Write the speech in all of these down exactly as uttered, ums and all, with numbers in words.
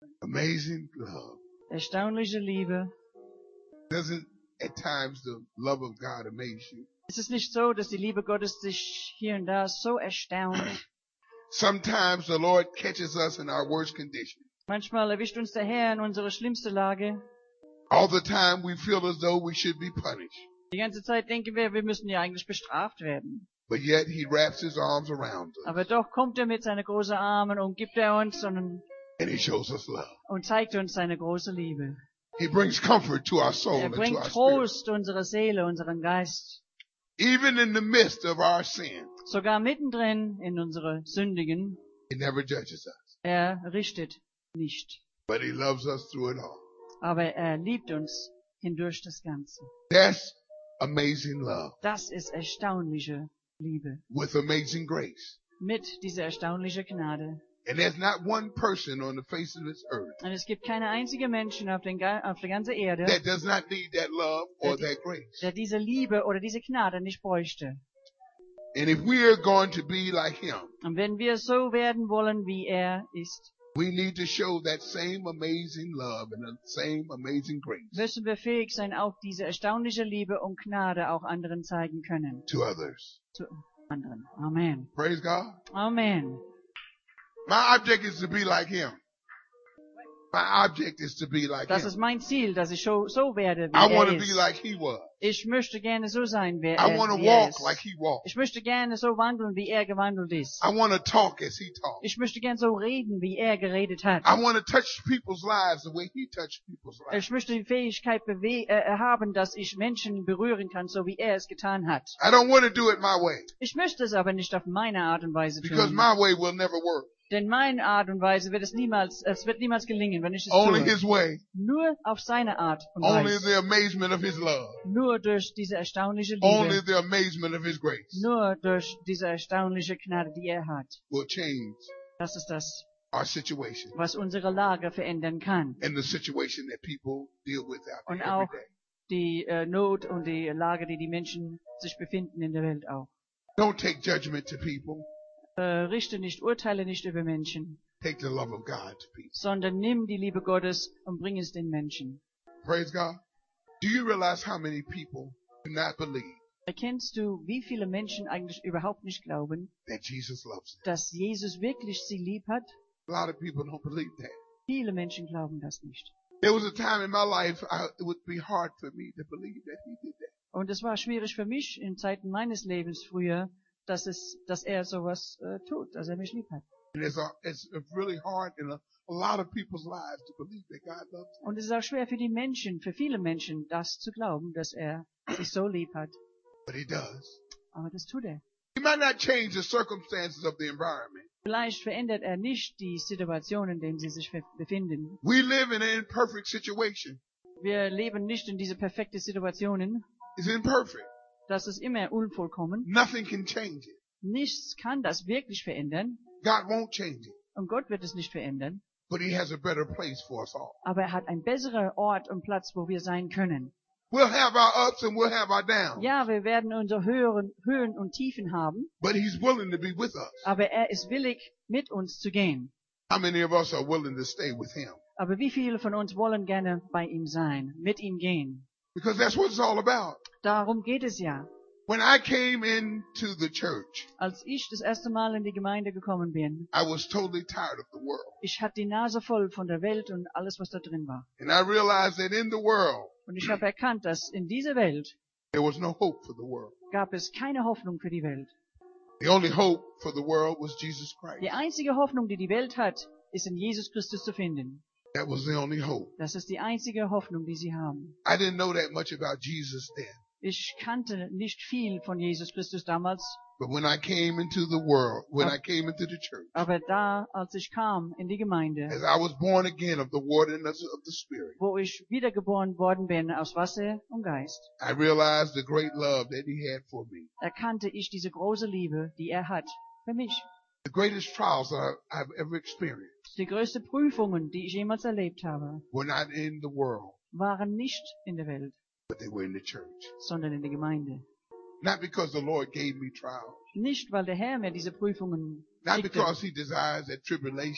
Amazing love. Erstaunliche Liebe. Doesn't at times the love of God amaze you? Es ist nicht so, dass die Liebe Gottes dich hier und da so erstaunt. Sometimes the Lord catches us in our worst condition. Manchmal erwischt uns der Herr in unsere schlimmste Lage. All the time we feel as though we should be punished. Die ganze Zeit denken wir, wir müssen ja eigentlich bestraft werden. But yet he wraps his arms around us. Aber doch kommt er mit seinen großen Armen und gibt er uns und, And he shows us love. und zeigt uns seine große Liebe. He brings comfort to our soul Er and to bringt our spirit. Trost unserer Seele, unseren Geist. Even in the midst of our sin, Sogar mittendrin in unsere Sündigen. he never judges us. Er richtet nicht. But he loves us through it all. Aber er liebt uns hindurch das Ganze. That's amazing love Das ist erstaunliche Liebe. with amazing grace. Mit dieser erstaunlichen Gnade. And there's not one person on the face of this earth Und es gibt keine einzige Menschen auf, den, ga- auf der ganzen Erde, that does not need that love or that grace. der diese Liebe oder diese Gnade nicht bräuchte. And if we are going to be like him, Und wenn wir so werden wollen, wie er ist, we need to show that same amazing love and the same amazing grace müssen wir fähig sein, auch diese erstaunliche Liebe und Gnade auch anderen zeigen können. to others. Zu anderen. Amen. Praise God. Amen. My object is to be like him. My object is to be like Das him. ist mein Ziel, dass ich so, so werde, wie I want er to be ist. like he was. Ich möchte gerne so sein, wie I er, want to wie er walk ist. like he walked. Ich möchte gerne so wandeln, wie er gewandelt ist. I want to talk as he talked. Ich möchte gerne so reden, wie er geredet hat. I want to touch people's lives the way he touched people's lives. Ich möchte die Fähigkeit bewe- äh, haben, dass ich Menschen berühren kann, so wie er es getan hat. I don't want to do it my way Ich möchte es aber nicht auf meine Art und Weise because tun. my way will never work. Denn meine Art und Weise wird es niemals, es wird niemals gelingen, wenn ich es Only tue. his way. Nur auf seine Art und Only Weise. the amazement of his love. Nur durch diese erstaunliche Only Liebe. the amazement of his grace Nur durch diese erstaunliche Gnade, die er hat. will change Das ist das, our situation was unsere Lage verändern kann. and the situation that people deal with out Und there every auch day. die äh, Not und die Lage, die die Menschen sich befinden in der Welt auch. Don't take judgment to people. Äh, richte nicht, urteile nicht über Menschen, Take the love of God to people. sondern nimm die Liebe Gottes und bring es den Menschen. Praise God. Do you realize how many people do not believe Erkennst du, wie viele Menschen eigentlich überhaupt nicht glauben, that Jesus loves them? dass Jesus wirklich sie lieb hat? A lot of people don't believe that. Viele Menschen glauben das nicht. There was a time in my life I, it would be hard for me to believe that he did that. Und es war schwierig für mich in Zeiten meines Lebens früher, dass es, dass er sowas äh, tut, dass er mich lieb hat. And it's, a, it's really hard in a, a lot of people's lives to believe that God loves them. Und es ist auch schwer für die Menschen, für viele Menschen, das zu glauben, dass er sich so lieb hat. But he does. Aber das tut er. He might not change the circumstances of the environment. Vielleicht verändert er nicht die Situation, in der sie sich be- befinden. We live in an imperfect situation. Wir leben nicht in diese perfekten Situationen. It's imperfect. Das ist immer unvollkommen. Nothing can change it. Nichts kann das wirklich verändern. God won't change it. Und Gott wird es nicht verändern. But he has a better place for us all. Aber er hat einen besseren Ort und Platz, wo wir sein können. We'll have our ups and we'll have our downs. Ja, wir werden unsere Höhen, Höhen und Tiefen haben. But he's willing to be with us. Aber er ist willig, mit uns zu gehen. How many of us are willing to stay with him? Aber wie viele von uns wollen gerne bei ihm sein, mit ihm gehen? Because that's what it's all about. Darum geht es ja. When I came into the church, Als ich das erste Mal in die Gemeinde gekommen bin, I was totally tired of the world. ich hatte die Nase voll von der Welt und alles, was da drin war. And I realized that in the world, Und ich habe erkannt, dass in dieser Welt there was no hope for the world. gab es keine Hoffnung für die Welt. The only hope for the world was Jesus Christ. Die einzige Hoffnung, die die Welt hat, ist in Jesus Christus zu finden. That was the only hope. Das ist die einzige Hoffnung, die sie haben. I didn't know that much about Jesus then. Ich kannte nicht viel von Jesus Christus damals, But when I came into the world, when I came into the church, aber da, als ich kam in die Gemeinde, as I was born again of the water and of the Spirit, wo ich wiedergeboren worden bin aus Wasser und Geist, I realized the great love that he had for me. erkannte ich diese große Liebe, die er hat für mich. The greatest trials that I- I've ever experienced Die größten Prüfungen, die ich jemals erlebt habe, were not in the world, waren nicht in der Welt, but they were in the church. sondern in der Gemeinde. Not because the Lord gave me trials, Nicht, weil der Herr mir diese Prüfungen not schickte, because he desires that tribulation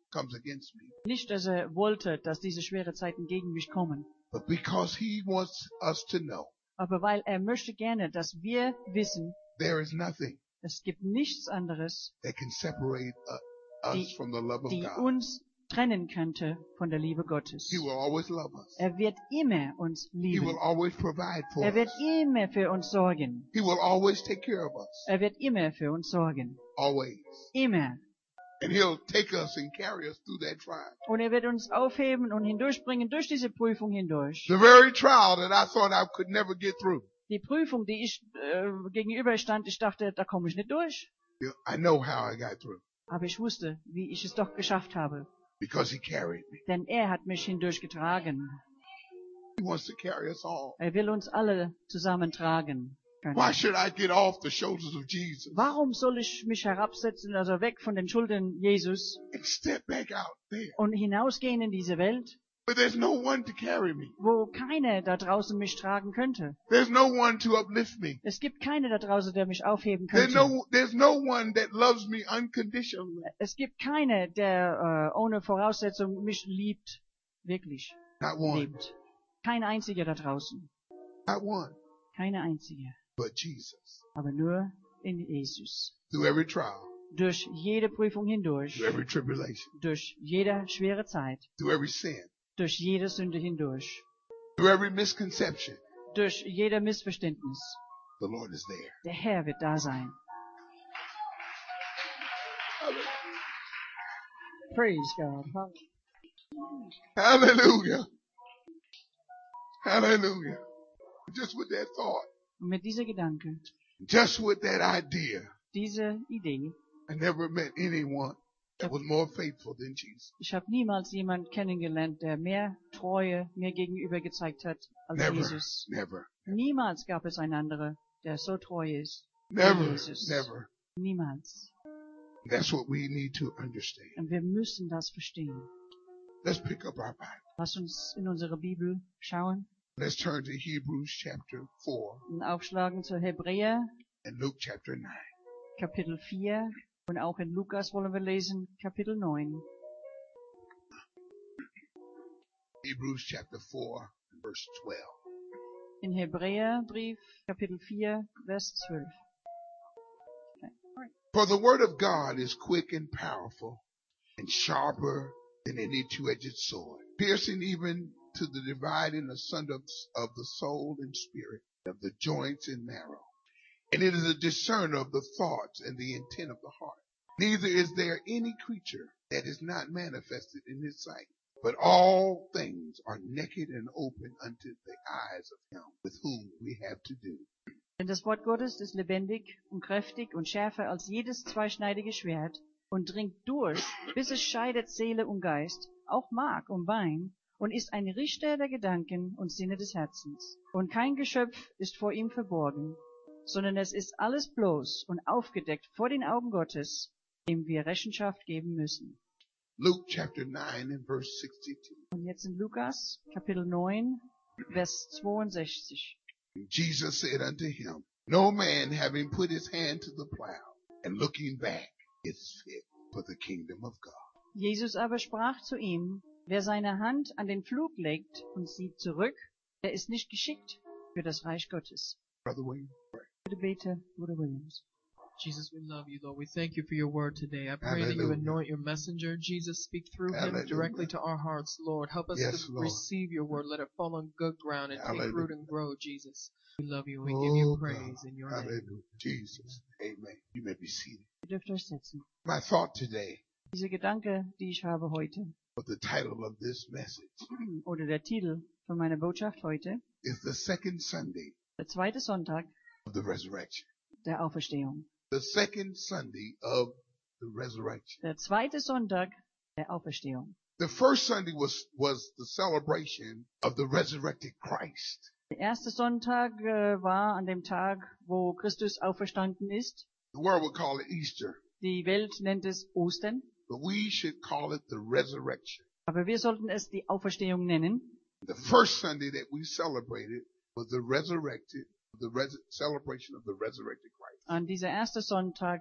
comes against me, Nicht, dass er wollte, dass diese schweren Zeiten gegen mich kommen, but because he wants us to know aber weil er möchte gerne, dass wir wissen, there is nothing es gibt nichts anderes, that can separate uh, us die, from the love of die God. uns trennen könnte von der Liebe Gottes. He will always love us. Er wird immer uns He will lieben. always provide for Er wird us. immer für uns sorgen. He will always take care of us. Er wird immer für uns sorgen. Always. Immer. And he'll take us and carry us through that trial. Und er wird uns aufheben und hindurchbringen durch diese Prüfung hindurch. The very trial that I thought I could never get through. Die Prüfung, die ich äh, gegenüberstand, ich dachte, da komme ich nicht durch. I know how I got through. Aber ich wusste, wie ich es doch geschafft habe. Because he carried me. Denn er hat mich hindurchgetragen. He wants to carry us all. Er will uns alle zusammentragen können. Why should I get off the shoulders of Jesus Warum soll ich mich herabsetzen, also weg von den Schultern Jesus and step back out there? und hinausgehen in diese Welt, But there's no one to carry me. wo keiner da draußen mich tragen könnte? There's no one to uplift me. Es gibt keiner da draußen, der mich aufheben There's könnte. no, there's no one that loves me unconditionally. Es gibt keiner, der äh, ohne Voraussetzung mich liebt, wirklich Not one. liebt. Kein einziger da draußen. Not one. Keine einzige. But Jesus. Aber nur in Jesus. Through every trial. Durch jede Prüfung hindurch. Through every tribulation. Durch jede schwere Zeit. Through every sin. Durch jede Sünde hindurch. Through every misconception. Durch jeder Missverständnis. The Lord is there. Der Herr wird da sein. Praise God. Hallelujah. Hallelujah. Just with that thought. Und mit dieser Gedanke, Just with that idea. diese Idee, I never met anyone that was more faithful than Jesus. ich habe niemals jemanden kennengelernt, der mehr Treue mir gegenüber gezeigt hat als Never. Jesus. Never. Niemals gab es einen anderen, der so treu ist wie Never. Jesus. Never. Niemals. That's what we need to understand. Und wir müssen das verstehen. Let's pick up our Bible. Lass uns in unsere Bibel schauen Let's turn to Hebrews chapter four und aufschlagen zu Hebräer, and Luke chapter nine. Kapitel vier. Und auch in Lukas wollen wir lesen, Kapitel neun. Hebrews chapter four, verse twelve. In Hebräerbrief, Kapitel vier, Vers zwölf. For the word of God is quick and powerful and sharper than any two-edged sword, piercing even to the dividing asunder of the soul and spirit, of the joints and marrow. And it is a discerner of the thoughts and the intent of the heart. Neither is there any creature that is not manifested in his sight, but all things are naked and open unto the eyes of him with whom we have to do. Denn das Wort Gottes ist lebendig und kräftig und schärfer als jedes zweischneidige Schwert und dringt durch, bis es scheidet Seele und Geist, auch Mark und Bein, und ist ein Richter der Gedanken und Sinne des Herzens. Und kein Geschöpf ist vor ihm verborgen, sondern es ist alles bloß und aufgedeckt vor den Augen Gottes, dem wir Rechenschaft geben müssen. Luke chapter nine and verse sixty-two. Und jetzt in Lukas, Kapitel neun, Vers zweiundsechzig. Jesus said unto him, No man having put his hand to the plow and looking back is fit for the kingdom of God. Jesus aber sprach zu ihm, wer seine Hand an den Pflug legt und sieht zurück, der ist nicht geschickt für das Reich Gottes. Brother William, pray. Bitte bete, Bruder Williams. Jesus, we love you, Lord. We thank you for your word today. I pray that you Hallelujah. anoint your messenger. Jesus, speak through him Hallelujah. directly to our hearts, Lord. Help us Yes, to Lord. receive your word. Let it fall on good ground and take Hallelujah. root and grow, Jesus. We love you and we give you Oh, praise God. in your Hallelujah. name. Jesus. Amen. You may be seated. Ihr dürft euch setzen. My thought today, Diese Gedanke, die ich habe heute, or the title of this message, oder der Titel von meiner Botschaft heute, is the second Sunday der zweite Sonntag of the resurrection. der Auferstehung. The second Sunday of the resurrection. Der zweite Sonntag der Auferstehung. The first Sunday was, was the celebration of the resurrected Christ. Der erste Sonntag äh, war an dem Tag, wo Christus auferstanden ist. The world would call it Easter, Die Welt nennt es Ostern, but we should call it the resurrection. aber wir sollten es die Auferstehung nennen. The first Sunday that we celebrated was the resurrected, the res- celebration of the resurrected Christ. An dieser erste Sonntag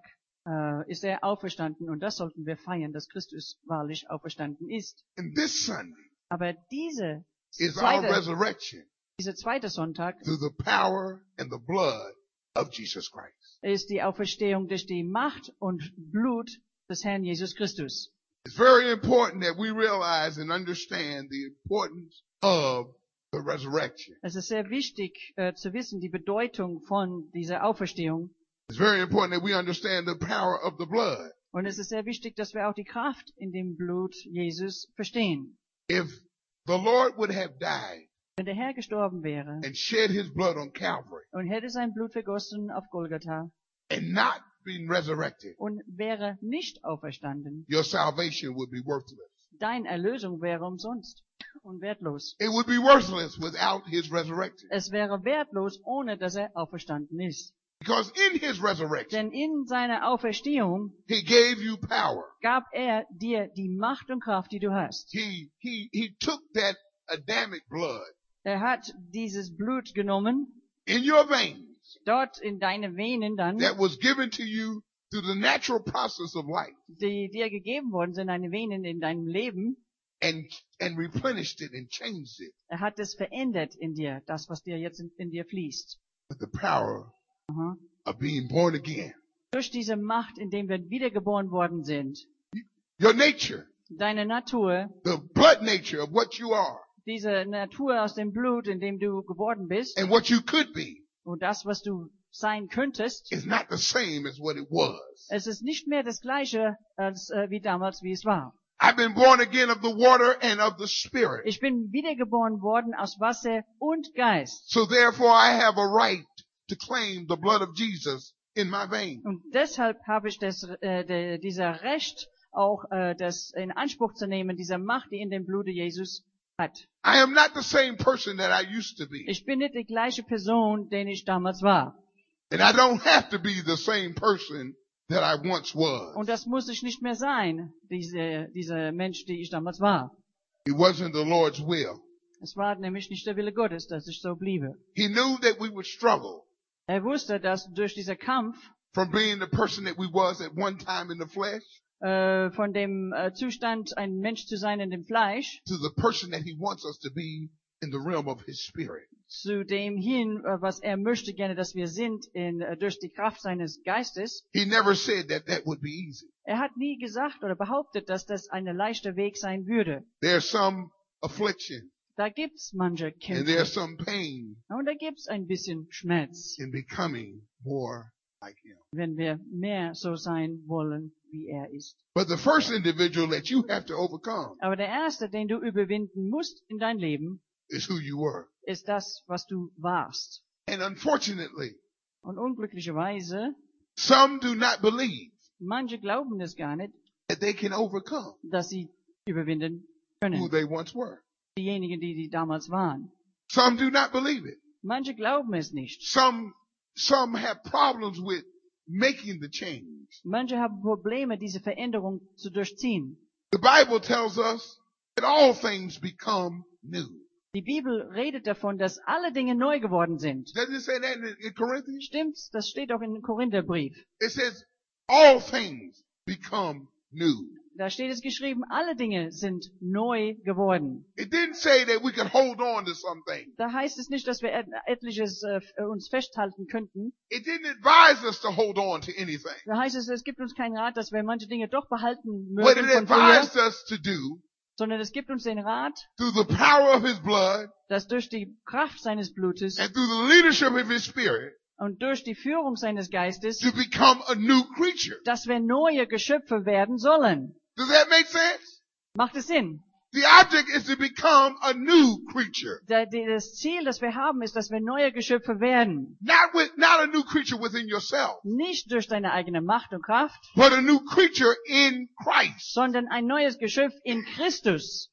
äh, ist er auferstanden und das sollten wir feiern, dass Christus wahrlich auferstanden ist. And this Sunday Aber diese is our zweite, resurrection dieser zweite Sonntag through the power and the blood of Jesus Christ. ist die Auferstehung durch die Macht und Blut des Herrn Jesus Christus. It's very important that we realize and understand the importance of the resurrection. Es ist sehr wichtig äh, zu wissen, die Bedeutung von dieser Auferstehung. It's very important that we understand the power of the blood. Und es ist sehr wichtig, dass wir auch die Kraft in dem Blut Jesus verstehen. If the Lord would have died Wenn der Herr gestorben wäre and shed his blood on Calvary und hätte sein Blut vergossen auf Golgatha and not been resurrected, und wäre nicht auferstanden, your salvation would be worthless. deine Erlösung wäre umsonst und wertlos. It would be worthless without his resurrection. Es wäre wertlos, ohne dass er auferstanden ist. Because in his resurrection, Denn in seiner Auferstehung he gave you power. gab er dir die Macht und Kraft, die du hast. He, he, he took that Adamic blood Er hat dieses Blut genommen, in your veins dort in deine Venen dann, that was given to you through the natural process of life die dir gegeben worden sind, deine Venen in deinem Leben. and, and replenished it and changed it Er hat es verändert in dir, das, was dir jetzt in, in dir fließt. with the power Aha. of being born again. Durch diese Macht, in dem wir wiedergeboren worden sind. Your nature, Deine Natur, the blood nature of what you are diese Natur aus dem Blut, in dem du geworden bist, and what you could be und das, was du sein könntest, is not the same as what it was. es ist nicht mehr das Gleiche als äh, wie damals, wie es war. I've been born again of the water and of the Spirit. Ich bin wiedergeboren worden aus Wasser und Geist. So therefore I have a right to claim the blood of Jesus in my veins. Und deshalb habe ich das, äh, de, dieser Recht, auch äh, das in Anspruch zu nehmen, diese Macht, die in dem Blute Jesus hat. I am not the same person that I used to be. Ich bin nicht die gleiche Person, den ich damals war. And I don't have to be the same person that I once was. Und das muss ich nicht mehr sein, diese, dieser Mensch, die ich damals war. It wasn't the Lord's will. Es war nämlich nicht der Wille Gottes, dass ich so bliebe. He knew that we would struggle Er wusste, dass durch diesen Kampf from being the person that we was at one time in the flesh äh, von dem äh, Zustand, ein Mensch zu sein in dem Fleisch, to the person that he wants us to be in the realm of his spirit. zu dem hin, äh, was er möchte gerne, dass wir sind, in, äh, durch die Kraft seines Geistes. He never said that that would be easy. Er hat nie gesagt oder behauptet, dass das ein leichter Weg sein würde. There's some affliction Da gibt's manche and Kämpfe. there's some pain Und da gibt's ein bisschen Schmerz, in becoming more like him. wenn wir mehr so sein wollen, wie er ist. But the first individual that you have to overcome Aber der erste, den du überwinden musst in dein Leben, is who you were. ist das, was du warst. And unfortunately, Und unglücklicherweise, some do not believe manche glauben es gar nicht, that they can overcome dass sie überwinden who können. they once were. Diejenigen, die, die damals waren. Some do not believe it. Manche glauben es nicht. Some, some have problems with making the change. Manche haben Probleme, diese Veränderung zu durchziehen. The Bible tells us that all things become new. Die Bibel redet davon, dass alle Dinge neu geworden sind. Doesn't it say that in, in Corinthians? Stimmt's? Das steht auch im Korintherbrief. It says all things become new. Da steht es geschrieben, alle Dinge sind neu geworden. It didn't say that we could hold on to something. Da heißt es nicht, dass wir et- etliches äh, uns festhalten könnten. It didn't advise us to hold on to anything. Da heißt es, es gibt uns keinen Rat, dass wir manche Dinge doch behalten What mögen it von früher, advised us to do sondern es gibt uns den Rat, through the power of his blood dass durch die Kraft seines Blutes and through the leadership of his spirit und durch die Führung seines Geistes, to become a new creature. dass wir neue Geschöpfe werden sollen. Does that make sense? Macht es Sinn? The object is to become a new creature. Da- die- Das Ziel, das wir haben, ist, dass wir neue Geschöpfe werden. Not with, not a new creature within yourself, Nicht durch deine eigene Macht und Kraft, but a new creature in Christ. sondern ein neues Geschöpf in Christus.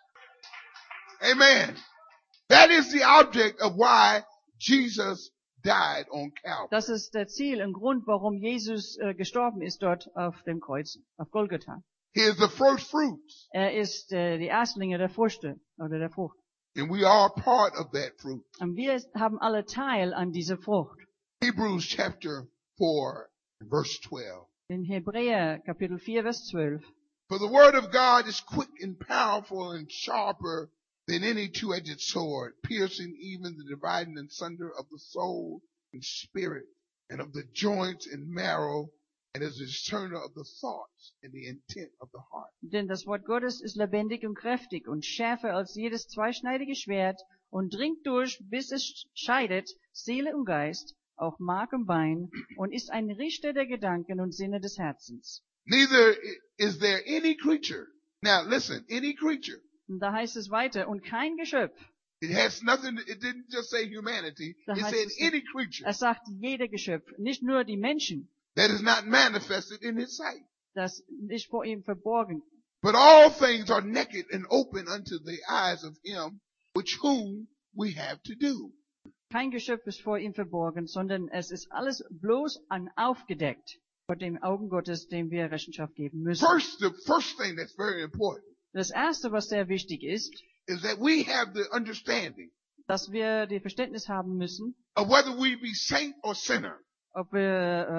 Amen. That is the object of why Jesus died on Calvary. Das ist der Ziel, ein Grund, warum Jesus äh, gestorben ist dort auf dem Kreuz, auf Golgatha. He is the first fruits, Er ist äh, die Erstlinge der Früchte oder der Frucht. and we are part of that fruit. Und wir haben alle Teil an dieser Frucht. Hebrews chapter four, verse twelve. In Hebräer Kapitel vier, Vers zwölf. For the word of God is quick and powerful and sharper than any two-edged sword, piercing even the dividing and sunder of the soul and spirit, and of the joints and marrow, and is a discerner of the thoughts and the intent of the heart. Denn das Wort Gottes ist lebendig und kräftig und schärfer als jedes zweischneidige Schwert und dringt durch, bis es scheidet Seele und Geist, auch Mark und Bein, und ist ein Richter der Gedanken und Sinne des Herzens. Neither is there any creature. Now listen, any creature. Und da heißt es weiter, und kein Geschöpf. It has nothing, it didn't just say humanity. Da It heißt said es, any creature er sagt jeder Geschöpf, nicht nur die Menschen, that is not manifested in his sight. das nicht vor ihm verborgen. But all things are naked and open unto the eyes of him which whom we have to do. Kein Geschöpf ist vor ihm verborgen, sondern es ist alles bloß an aufgedeckt vor dem Augen Gottes, dem wir Rechenschaft geben müssen. First, the first thing that's very important Das Erste, was sehr wichtig ist, is that we have the understanding dass wir die Verständnis haben müssen, of whether we be saint or sinner. ob wir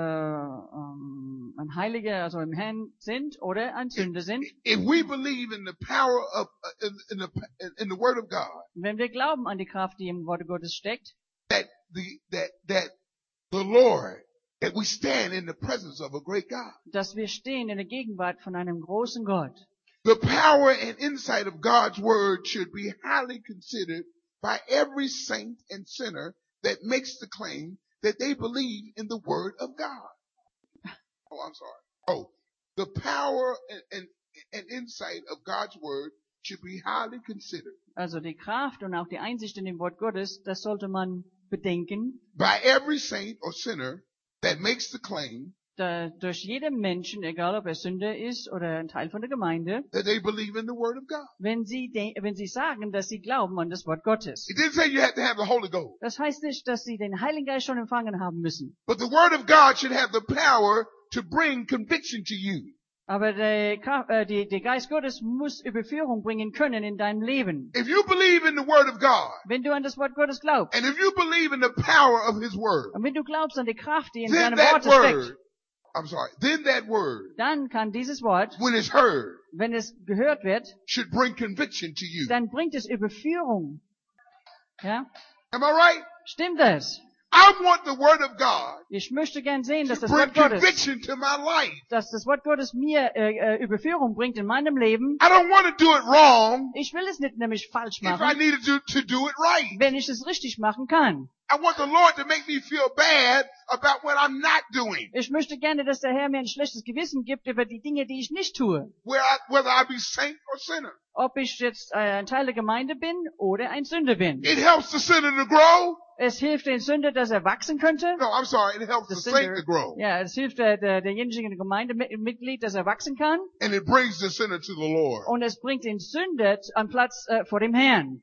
äh, ähm, ein Heiliger, also im Herrn sind oder ein Sünder sind. If we believe in the power of, uh, in, in the, in the word of God, Wenn wir glauben an die Kraft, die im Wort Gottes steckt, that the, that, that the Lord, that we stand in the presence of a great God. dass wir stehen in der Gegenwart von einem großen Gott. The power and insight of God's word should be highly considered by every saint and sinner that makes the claim that they believe in the word of God. Oh, I'm sorry. Oh, the power and, and, and insight of God's word should be highly considered Also die Kraft und auch die Einsicht in dem Wort Gottes, das sollte man bedenken, by every saint or sinner that makes the claim da durch jeden Menschen, egal ob er Sünder ist oder ein Teil von der Gemeinde, that they believe in the word of God. wenn sie, de- wenn sie sagen, dass sie glauben an das Wort Gottes. It didn't say you have to have the Holy Ghost, Das heißt nicht, dass sie den Heiligen Geist schon empfangen haben müssen. but the word of God should have the power to bring conviction to you. Aber der, Kraft- äh, die, der Geist Gottes muss Überführung bringen können in deinem Leben. If you believe in the word of God, Wenn du an das Wort Gottes glaubst and if you believe in the power of his word, und wenn du glaubst an die Kraft, die in then seinem that Wort word, steckt, I'm sorry, then that word, dann kann dieses Wort, when it's heard, wenn es gehört wird, should bring conviction to you. dann bringt es Überführung. Ja? Am I right? Stimmt das? I want the word of God Ich möchte gern sehen, dass to das bring Wort Gottes, conviction to my life. dass das Wort Gottes mir äh, äh, Überführung bringt in meinem Leben. I don't want to do it wrong Ich will es nicht nämlich falsch if I machen, needed to, to do it right. wenn ich es richtig machen kann. I want the Lord to make me feel bad about what I'm not doing, Ich möchte gerne, dass der Herr mir ein schlechtes Gewissen gibt über die Dinge, die ich nicht tue. where I, whether I be saint or sinner. Ob ich jetzt äh, ein Teil der Gemeinde bin oder ein Sünder bin. It helps the sinner to grow. Es hilft den Sünder, dass er wachsen könnte. No, I'm sorry. It helps the The saint sinner, to grow. ja, es hilft der, der, derjenigen Gemeindemitglied, dass er wachsen kann. And it brings the sinner to the Lord. Und es bringt den Sünder am Platz äh, vor dem Herrn.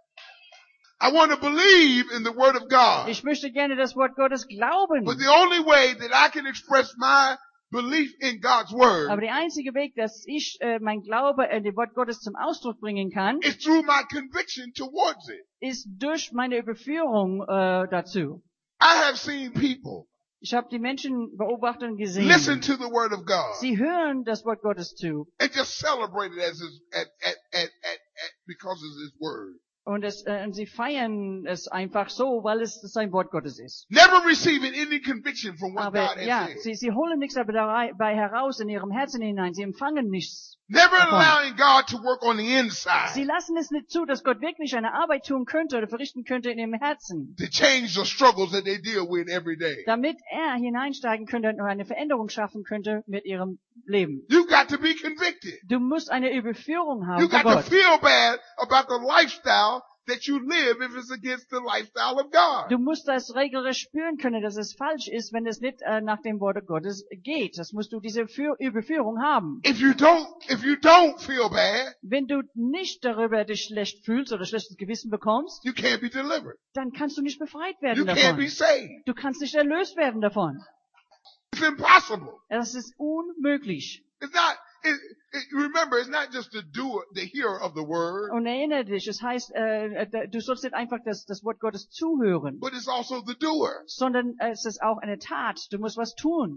I want to believe in the word of God. Ich möchte gerne das Wort Gottes glauben. But the only way that I can express my belief in God's word Aber der einzige Weg, dass ich äh, mein Glaube in dem Wort Gottes zum Ausdruck bringen kann, is through my conviction towards it. ist durch meine Überführung äh, dazu. I have seen people Ich habe die Menschen beobachtet und gesehen. listen to the word of God Sie hören das Wort Gottes zu. and just celebrate it as his, at, at, at, at, at, because it's his word. Und, es, äh, und sie feiern es einfach so, weil es sein Wort Gottes ist. Never receiving any conviction from what Aber God has ja, said. sie, sie holen nichts dabei heraus in ihrem Herzen hinein. Sie empfangen nichts. Never davon. allowing God to work on the Sie inside lassen es nicht zu, dass Gott wirklich eine Arbeit tun könnte oder verrichten könnte in ihrem Herzen, to change the struggles that they deal with every day. damit er hineinsteigen könnte und eine Veränderung schaffen könnte mit ihrem Leben. You got to be convicted. Du musst eine Überführung haben You von got to Gott. feel bad about the lifestyle that you live if it's against the lifestyle of God. Du musst das regelrecht spüren können, dass es falsch ist, wenn es nicht äh, nach dem Wort Gottes geht. Das musst du diese Für Überführung haben. If you don't, if you don't feel bad, Wenn du nicht darüber dich schlecht fühlst oder schlechtes Gewissen bekommst, you can't be delivered. dann kannst du nicht befreit You werden can't be davon. saved. Du kannst nicht erlöst werden davon. It's impossible. Das ist unmöglich. It's not, it, it, remember, it's not just the doer, the hearer of the word, Und erinnere dich, es heißt, äh, äh, du sollst nicht einfach das, das Wort Gottes zuhören, but it's also the doer. sondern es ist auch eine Tat. Du musst was tun.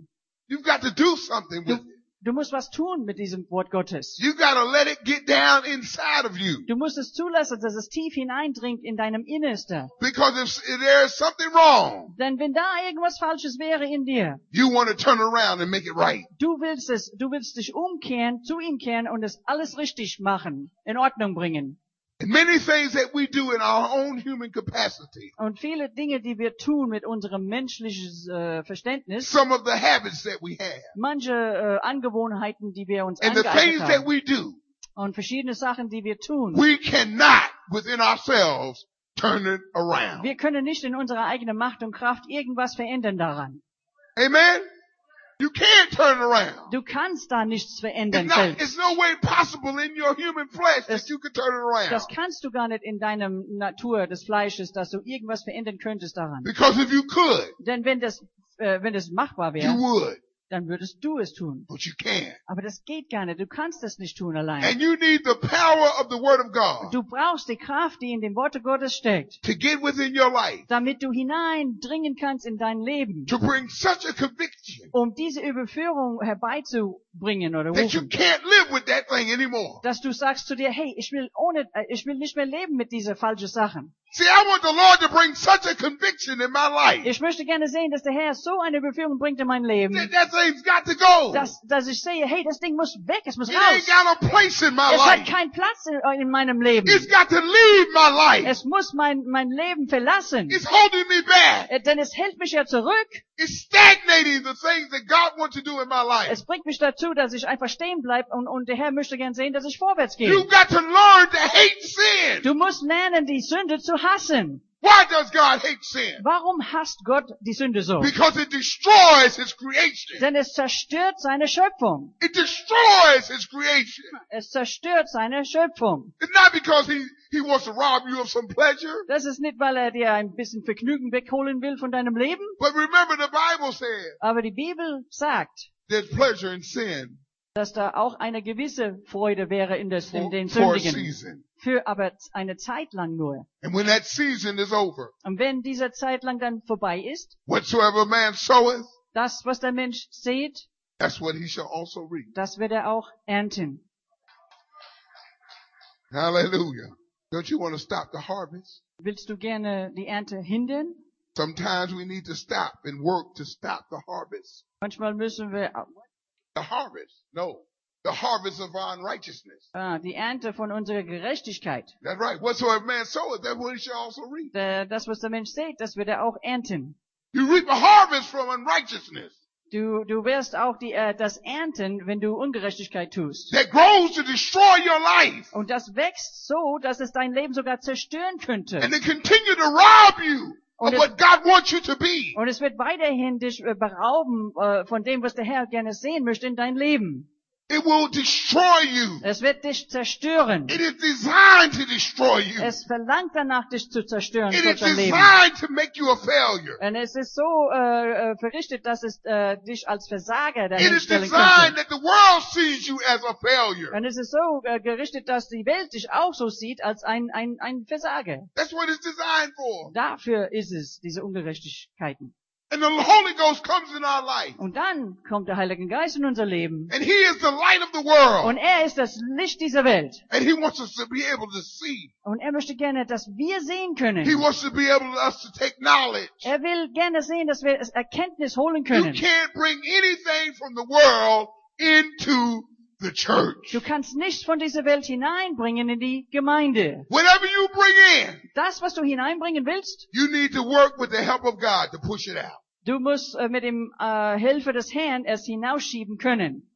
You've got to do something with Du, it. du musst was tun mit diesem Wort Gottes. You got to let it get down inside of you. Du musst es zulassen, dass es tief hineindringt in deinem Innersten. Because if, if there is something wrong, Denn wenn da irgendwas Falsches wäre in dir, you want to turn around and make it right. du willst es, du willst dich umkehren, zu ihm kehren und es alles richtig machen, in Ordnung bringen. And many things that we do in our own human capacity, Und viele Dinge, die wir tun mit unserem menschlichen äh, Verständnis, some of the habits that we have, manche äh, Angewohnheiten, die wir uns and the things angeeignet that haben we do, und verschiedene Sachen, die wir tun. we cannot within ourselves turn it around. Wir können nicht in unserer eigenen Macht und Kraft irgendwas verändern daran. Amen? You can't turn it around. Du kannst da nichts It's, verändern not, selbst. it's no way possible in your human flesh that Es- you can turn it around. Das kannst du gar nicht in deinem Natur des Fleisches, dass du irgendwas verändern könntest daran. Because if you could, Denn wenn das, äh, wenn das machbar you wäre, would, dann würdest du es tun. but you can't. Aber das geht gar nicht. Du kannst es nicht tun allein. And you need the power of the Word of God Du brauchst die Kraft, die in dem Worte Gottes steckt, to get within your life, damit du hineindringen kannst in dein Leben, to bring such a conviction um diese Überführung herbeizubringen oder that you rufen. can't live with that thing anymore. Dass du sagst zu dir, hey, ich will ohne, äh, ich will nicht mehr leben mit diesen falschen Sachen. See, I want the Lord to bring such a conviction in my life Ich möchte gerne sehen, dass der Herr so eine Überführung bringt in mein Leben, that that thing's got to go. dass, dass ich sehe, hey, das Ding muss weg, es muss It ain't raus. got a place in my Es hat life. keinen Platz in, in meinem Leben. It's got to leave my life. Es muss mein, mein Leben verlassen. It's holding me back. Äh, Denn es hält mich ja zurück. It's stagnating the things that God wants to do in my life. Es bringt mich dazu, dass ich einfach stehen bleibe und, und der Herr möchte gern sehen, dass ich vorwärts gehe. You've got to learn to hate sin. Du musst lernen, die Sünde zu hassen. Why does God hate sin? Warum hasst Gott die Sünde so? Because it destroys His creation. Denn es zerstört seine Schöpfung. It destroys His creation. Es zerstört seine Schöpfung. It's not because He, he wants to rob you of some pleasure. Das ist nicht, weil er dir ein bisschen Vergnügen wegholen will von deinem Leben. But remember the Bible says Aber die Bibel sagt, there's pleasure in sin dass da auch eine gewisse Freude wäre in, das, in for, den for a Sündigen. season. Für aber eine Zeit lang nur. And when that season is over, Und wenn diese Zeit lang dann vorbei ist, whatsoever man soweth, das, was der Mensch sät, that's what he shall also reap. das wird er auch ernten. Hallelujah. Don't you want to stop the harvest? Willst du gerne die Ernte hindern? Sometimes we need to stop and work to stop the harvest. Manchmal müssen wir The harvest. No. The harvest of our unrighteousness. ah, die Ernte von unserer Gerechtigkeit. That's right. Whatsoever man soweth, that's what he shall also reap. Der, das, was der Mensch sät, das wird er auch ernten. You reap a harvest from unrighteousness Du, du wirst auch die, äh, das ernten, wenn du Ungerechtigkeit tust. that grows to destroy your life Und das wächst so, dass es dein Leben sogar zerstören könnte. and to continue to rob you of Und es- what God wants you to be. Und es wird weiterhin dich äh, berauben äh, von dem, was der Herr gerne sehen möchte in dein Leben. It will destroy you. Es wird dich zerstören. It is designed to destroy you. Es verlangt danach, dich zu zerstören It durch is dein Leben. designed to make you a failure. Und es ist so äh, äh, verrichtet, dass es äh, dich als Versager It dahin is stellen designed könnte. that the world sees you as a failure. Und es ist so äh, gerichtet, dass die Welt dich auch so sieht als ein, ein, ein Versager. That's what it's designed for. Dafür ist es, diese Ungerechtigkeiten. And the Holy Ghost comes in our life. Und dann kommt der Heilige Geist in unser Leben. And He is the light of the world. Und er ist das Licht dieser Welt. And He wants us to be able to see. Und er möchte gerne, dass wir sehen können. He wants to be able to us to take knowledge. Er will gerne sehen, dass wir Erkenntnis holen You können. can't bring anything from the world into the church. Du kannst nichts von dieser Welt hineinbringen in die Gemeinde. Whatever you bring in, Das, was du hineinbringen willst, you need to work with the help of God to push it out. du musst äh, mit dem äh, Hilfe des Herrn es hinausschieben können.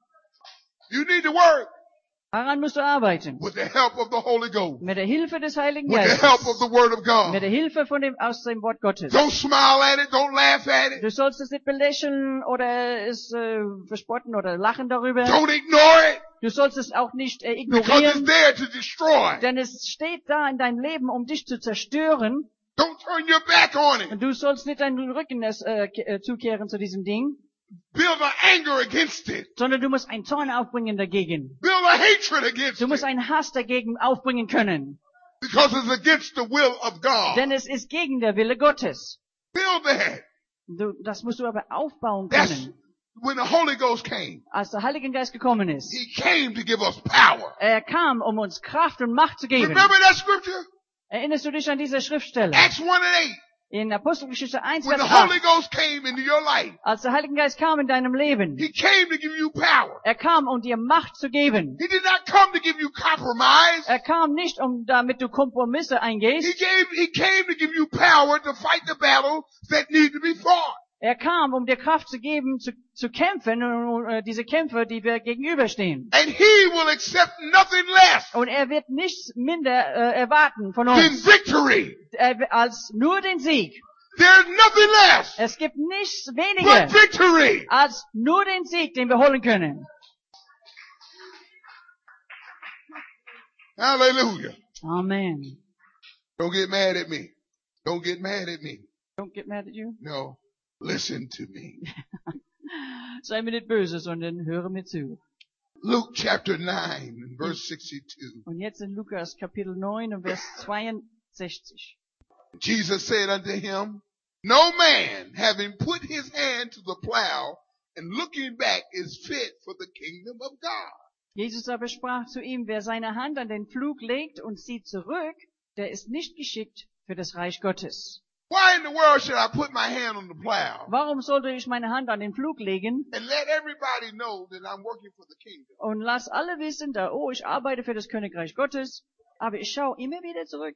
You need to work Daran musst du arbeiten. with the help of the Holy Ghost, Mit der Hilfe des Heiligen with the help of Geistes. the Word of Mit God. der Hilfe von dem, aus dem Wort Gottes. Don't smile at it. Don't laugh at it. Du sollst es nicht belächeln oder es äh, verspotten oder lachen darüber. Don't ignore it Du sollst es auch nicht äh, because it's ignorieren, there to destroy. denn es steht da in deinem Leben, um dich zu zerstören. Don't turn your back on it. Und du sollst nicht deinen Rücken es, äh, ke- äh, zukehren zu diesem Ding, Build an anger against it. sondern du musst einen Zorn aufbringen dagegen. Build a hatred against Du musst it einen Hass dagegen aufbringen können, because it's against the will of God. denn es ist gegen der Wille Gottes. Build that. Du, das musst du aber aufbauen That's können. when the Holy Ghost came, Als der Heilige Geist gekommen ist, He came to give us power. er kam, um uns Kraft und Macht zu geben. Remember that scripture? Erinnerst du dich an diese Schriftstelle? Acts one and eight. In Apostelgeschichte eins, When Vers the Holy acht. Ghost came into your life, Als der Heilige Geist kam in deinem Leben, He came to give you power. er kam, um dir Macht zu geben. He did not come to give you compromise. Er kam nicht, um damit du Kompromisse He eingehst. gave, He came to give you power to fight the battle that need to be fought. Er kam, um dir Kraft zu geben, zu, zu kämpfen, und äh, diese Kämpfe, die wir gegenüberstehen. And He will accept nothing less Und er wird nichts minder äh, erwarten von than uns, victory. äh, als nur den Sieg. There's nothing less Es gibt nichts but weniger victory. als nur den Sieg, den wir holen können. Hallelujah. Amen. Don't get mad at me. Don't get mad at me. Don't get mad at you. No, listen to me. Sei mir nicht böse, sondern höre mir zu. Luke chapter nine and verse sixty-two. Und jetzt in Lukas Kapitel neun und Vers zweiundsechzig. Jesus said unto him, no man having put his hand to the plow and looking back is fit for the kingdom of God. Jesus aber sprach zu ihm, wer seine Hand an den Pflug legt und sieht zurück, der ist nicht geschickt für das Reich Gottes. Why in the world should I put my hand on the plow Warum sollte ich meine Hand an den Pflug legen and let everybody know that I'm working for the kingdom? und lass alle wissen, da, oh, ich arbeite für das Königreich Gottes, aber ich schaue immer wieder zurück.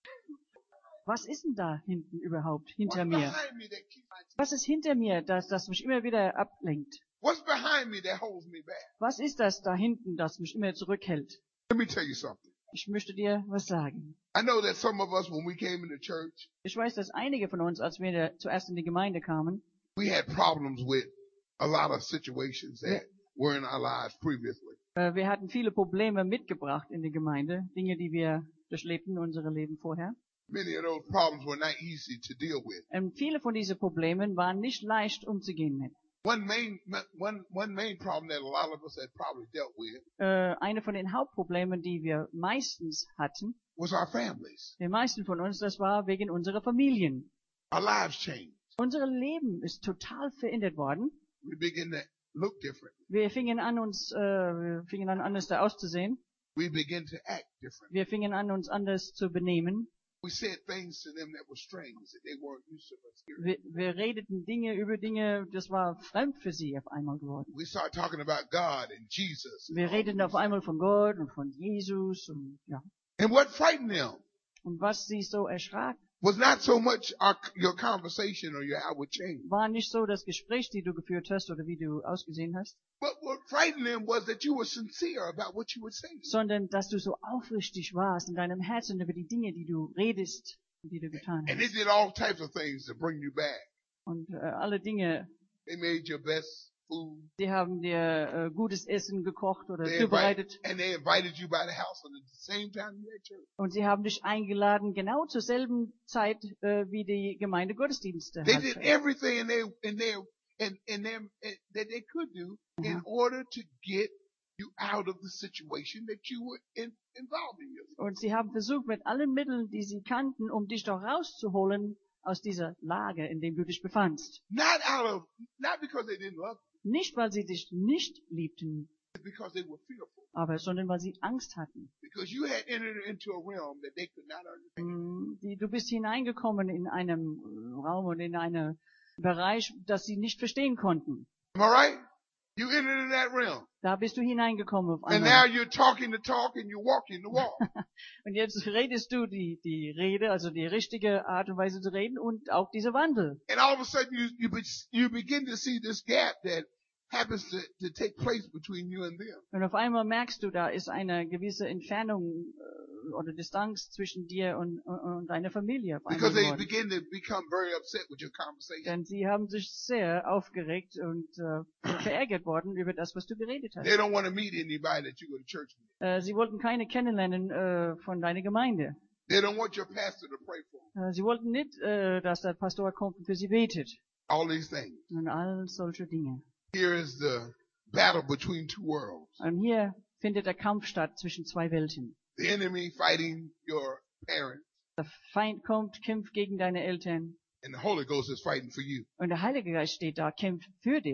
Was ist denn da hinten überhaupt, hinter What's mir? behind me that keeps my Was ist hinter mir, das, das mich immer wieder ablenkt? What's behind me that holds me back? Was ist das da hinten, das mich immer zurückhält? Let me tell you something. Ich möchte dir was sagen. I know that some of us, when we came into church, Ich weiß, dass einige von uns, als wir da zuerst in die Gemeinde kamen, we had problems with a lot of situations that were in our lives previously. äh, wir hatten viele Probleme mitgebracht in die Gemeinde, Dinge, die wir durchlebten in unserem Leben vorher. Many of those problems were not easy to deal with. Und viele von diesen Problemen waren nicht leicht umzugehen mit. One main, one, one main problem that a lot of us had probably dealt with Äh, eine von den Hauptproblemen, die wir meistens hatten, was our families. die meisten von uns, das war wegen unserer Familien. Our lives changed. Unser Leben ist total verändert worden. We began to look different. Wir fingen an, uns, äh, wir fingen an, anders da auszusehen. We began to act different. Wir fingen an, uns anders zu benehmen. We said things to them that were strange, that they weren't used to us hearing. Wir, wir redeten Dinge über Dinge, das war fremd für sie auf einmal geworden. We started talking about God and Jesus. and Wir all of redeten these auf einmal von Gott und von Jesus und ja. things. And what frightened them Und was sie so erschrak, was not so much our, your conversation or your outward change. war nicht so das Gespräch, die du geführt hast oder wie du ausgesehen hast, But what frightened them was that you were sincere about what you were saying. sondern dass du so aufrichtig warst in deinem Herzen über die Dinge, die du redest und die du getan And they hast. did all types of things to bring you back. Und äh, alle Dinge, They made your best food. die haben dir äh, gutes Essen gekocht oder They zubereitet. invite, and they invited you by the house at the same time you had church. Und sie haben dich eingeladen, genau zur selben Zeit, äh, wie die Gemeinde Gottesdienste They halt. did everything in their in their in, in them in, that they could do in order to get you out of the situation that you were in, involving yourself. Und sie haben versucht, mit allen Mitteln, die sie kannten, um dich doch rauszuholen aus dieser Lage, in dem du dich befandst. Not out of not because they didn't love Nicht, weil sie dich nicht liebten, you, because they were fearful. aber sondern weil sie Angst hatten. Because you had entered into a realm that they could not understand. Mm, Die, du bist hineingekommen in einem Raum und in einen Bereich, das sie nicht verstehen konnten. Am I right? You entered in that realm. Da bist du hineingekommen auf And now einmal. you're talking the talk and you're walking the walk. Und jetzt redest du die, die Rede, also die richtige Art und Weise zu reden und auch diese Wandel. And all of a sudden you, you, be, you begin to see this gap that happens to, to take place between you and them. Und auf einmal merkst du, da ist eine gewisse Entfernung äh, oder Distanz zwischen dir und, und, und deiner Familie auf einmal Because they geworden. begin to become very upset with your conversation. Denn sie haben sich sehr aufgeregt und äh, verärgert worden über das, was du geredet They hast. don't want to meet anybody that you go to church with. Äh, sie wollten keine kennenlernen äh, von deiner Gemeinde. They don't want your pastor to pray for them. Äh, sie wollten nicht, äh, dass der Pastor kommt und für sie betet. All these things. Und all solche Dinge. Here is the battle between two worlds. Und hier findet der Kampf statt zwischen zwei Welten. The enemy fighting your parents, Der Feind kommt, kämpft gegen deine Eltern. and the Holy Ghost is fighting for you. Und der Heilige Geist steht da, kämpft für dich.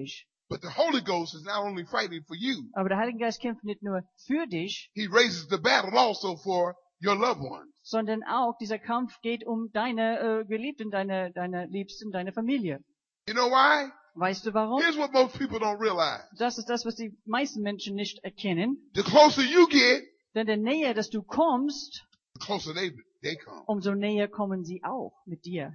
But the Holy Ghost is not only fighting for you, Aber der Heilige Geist kämpft nicht nur für dich, he raises the battle also for your loved ones. sondern auch dieser Kampf geht um deine äh, Geliebten, deine, deine Liebsten, deine Familie. You know why? Weißt du warum? Here's what most people don't realize. Das ist das, was die meisten Menschen nicht erkennen. The closer you get, Denn je näher, dass du kommst, the closer they, they come. umso näher kommen sie auch mit dir.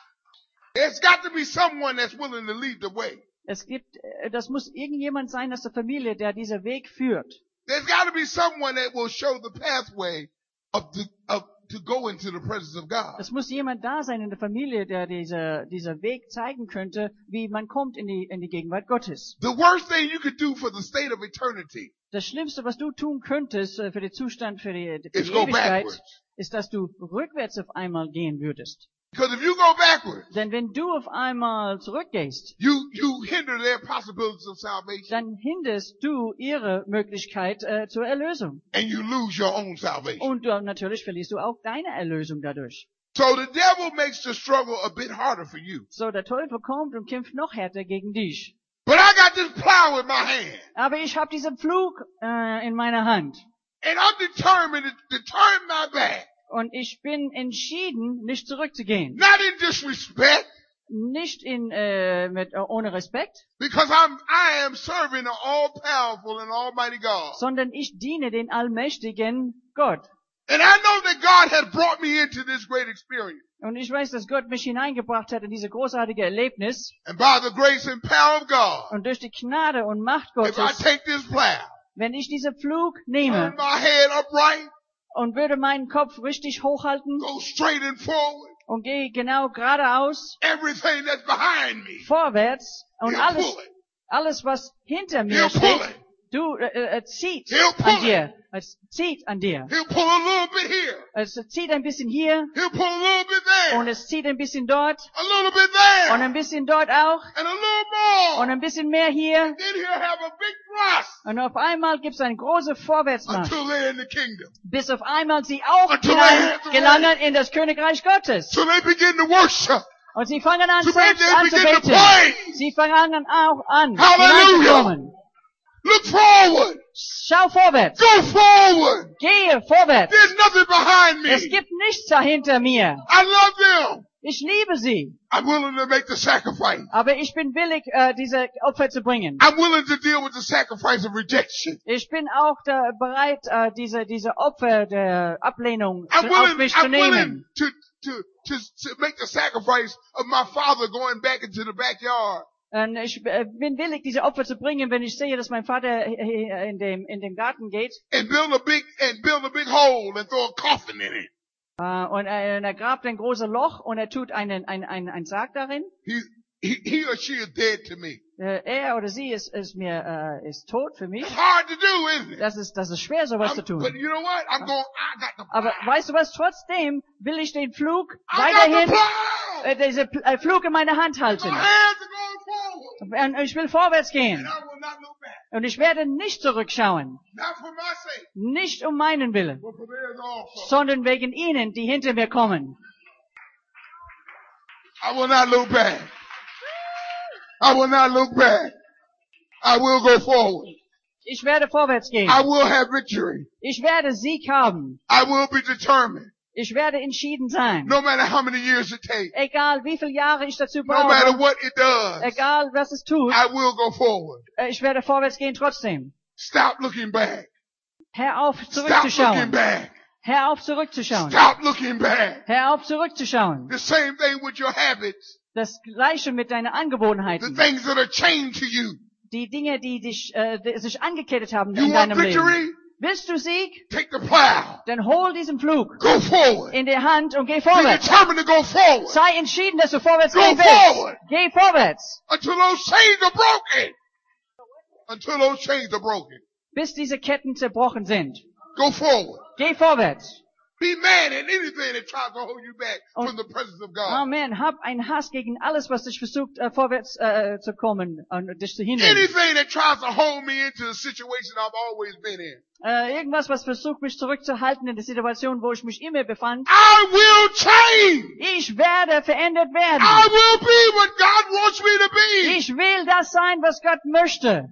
There's got to be someone that's willing to lead the way. Es gibt, äh, das muss irgendjemand sein aus der Familie, der dieser Weg führt. There's got to be someone that will show the pathway of the, of, to go into the presence of God. Es muss jemand da sein in der Familie, der dieser, dieser Weg zeigen könnte, wie man kommt in die, in die Gegenwart Gottes. The worst thing you could do for the state of eternity Das Schlimmste, was du tun könntest äh, für den Zustand, für die, für is die go Ewigkeit, backwards. ist, dass du rückwärts auf einmal gehen würdest. Because if you go backwards, Denn wenn du auf einmal zurückgehst, you, you hinder their possibilities of salvation dann hinderst du ihre Möglichkeit äh, zur Erlösung. and you lose your own salvation. Und du, natürlich verlierst du auch deine Erlösung dadurch. So the devil makes the struggle a bit harder for you. So, der Teufel kommt und kämpft noch härter gegen dich. But I got this plow in my hand Aber ich habe diesen Pflug äh, in meiner Hand. and I'm determined to, to turn my back. Und ich bin entschieden, nicht zurückzugehen. Not in disrespect, Nicht in, äh, mit, äh, ohne Respekt, because I'm, I am serving the all-powerful and almighty God. sondern ich diene den allmächtigen Gott. And I know that God has brought me into this great experience. Und ich weiß, dass Gott mich hineingebracht hat in diese großartige Erlebnis. And by the grace and power of God, Und durch die Gnade und Macht if I Gottes, take this plow, wenn ich diese Pflug turn nehme my head upright, und würde meinen Kopf richtig hochhalten go straight and forward, und gehe genau geradeaus, everything that's behind me, vorwärts und he'll alles, pull it. alles was hinter mir He'll pull steht, it. du, äh, äh, zieht He'll an pull dir. Es zieht an dir. He'll pull a little bit here. Es zieht ein bisschen hier He'll pull a little bit there. und es zieht ein bisschen dort A little bit there. und ein bisschen dort auch And a little und more. ein bisschen mehr hier. Then he'll have a big thrust Und auf einmal gibt es eine große Vorwärtsmarsch, until they're in the kingdom. bis auf einmal sie auch Until hinein they- gelangen in das Königreich Gottes. So they begin to worship. Und sie fangen an, So selbst they begin to anzubeten. pray. Sie fangen auch an, Hallelujah. hineinzukommen. Look forward. Schau vorwärts. Go forward. Gehe vorwärts. There's nothing behind Es me. gibt nichts dahinter mir. I love them. Ich liebe sie. I'm willing to make the sacrifice. Aber ich bin willig, äh, diese Opfer zu bringen. I'm willing to deal with the sacrifice of rejection. Ich bin auch da bereit, äh, diese, diese Opfer der Ablehnung I'm zu, auf willing, mich zu I'm willing nehmen. to, to, to, to make the sacrifice of my father going back into the backyard. Und ich äh, bin willig, diese Opfer zu bringen, wenn ich sehe, dass mein Vater äh, in dem, in den Garten geht And build a big, and build a big hole and throw a coffin in it. äh, und er, er grabt ein großes Loch und er tut einen, einen, einen, einen Sarg darin. He, he, he or she is dead to me. Äh, er oder sie ist, ist mir äh, ist tot für mich. It's hard to do, isn't it? Das ist, das ist schwer, sowas I'm- zu tun. but you know what? I'm going, I got the Aber plow. weißt du was? Trotzdem will ich den Flug I got the weiterhin, plow. äh, diese Pl- äh, Flug in meine Hand halten. My hands are going forward. Und ich will vorwärts And gehen. I will not look back. Und ich werde nicht zurückschauen. Not for my sake, Nicht um meinen Willen, but for theirs also. sondern wegen ihnen, die hinter mir kommen. I will not look back. I will not look back. I will go forward. Ich werde vorwärts gehen. I will have victory. Ich werde Sieg haben. I will be determined. Ich werde entschieden sein. No matter how many years it takes. Egal wie viele Jahre ich dazu No matter brauche. what it does. Egal was es tut. I will go forward. äh, Ich werde vorwärts gehen trotzdem. Stop looking back. Hör auf Stop looking zurückzuschauen. back. Hör auf zurückzuschauen. Stop looking back. Hör auf zurückzuschauen. The same thing with your habits. Das Gleiche mit deinen The Angewohnheiten. things that are chained to you. Die Dinge, die dich, äh, die sich angekettet haben You in want deinem Leben. victory? Willst du Sieg? Take the plow. Dann hol diesen Flug Go forward. in die Hand und geh Be vorwärts. determined to go forward. Sei entschieden, dass du vorwärts Go gehen forward. willst. Geh vorwärts, Until those chains are broken. Until those chains are broken. bis diese Ketten zerbrochen sind. Go forward. Geh vorwärts. Be mad at anything that tries to hold you back Und- from the presence of God. Amen. Hab einen Hass gegen alles, was dich versucht, äh, vorwärts äh, zu kommen und dich zu hindern. Anything that tries to hold me into the situation I've always been in. Äh, irgendwas, was versucht, mich zurückzuhalten in der Situation, wo ich mich immer befand. I will change. Ich werde verändert werden. I will be what God wants me to be. Ich will das sein, was Gott möchte.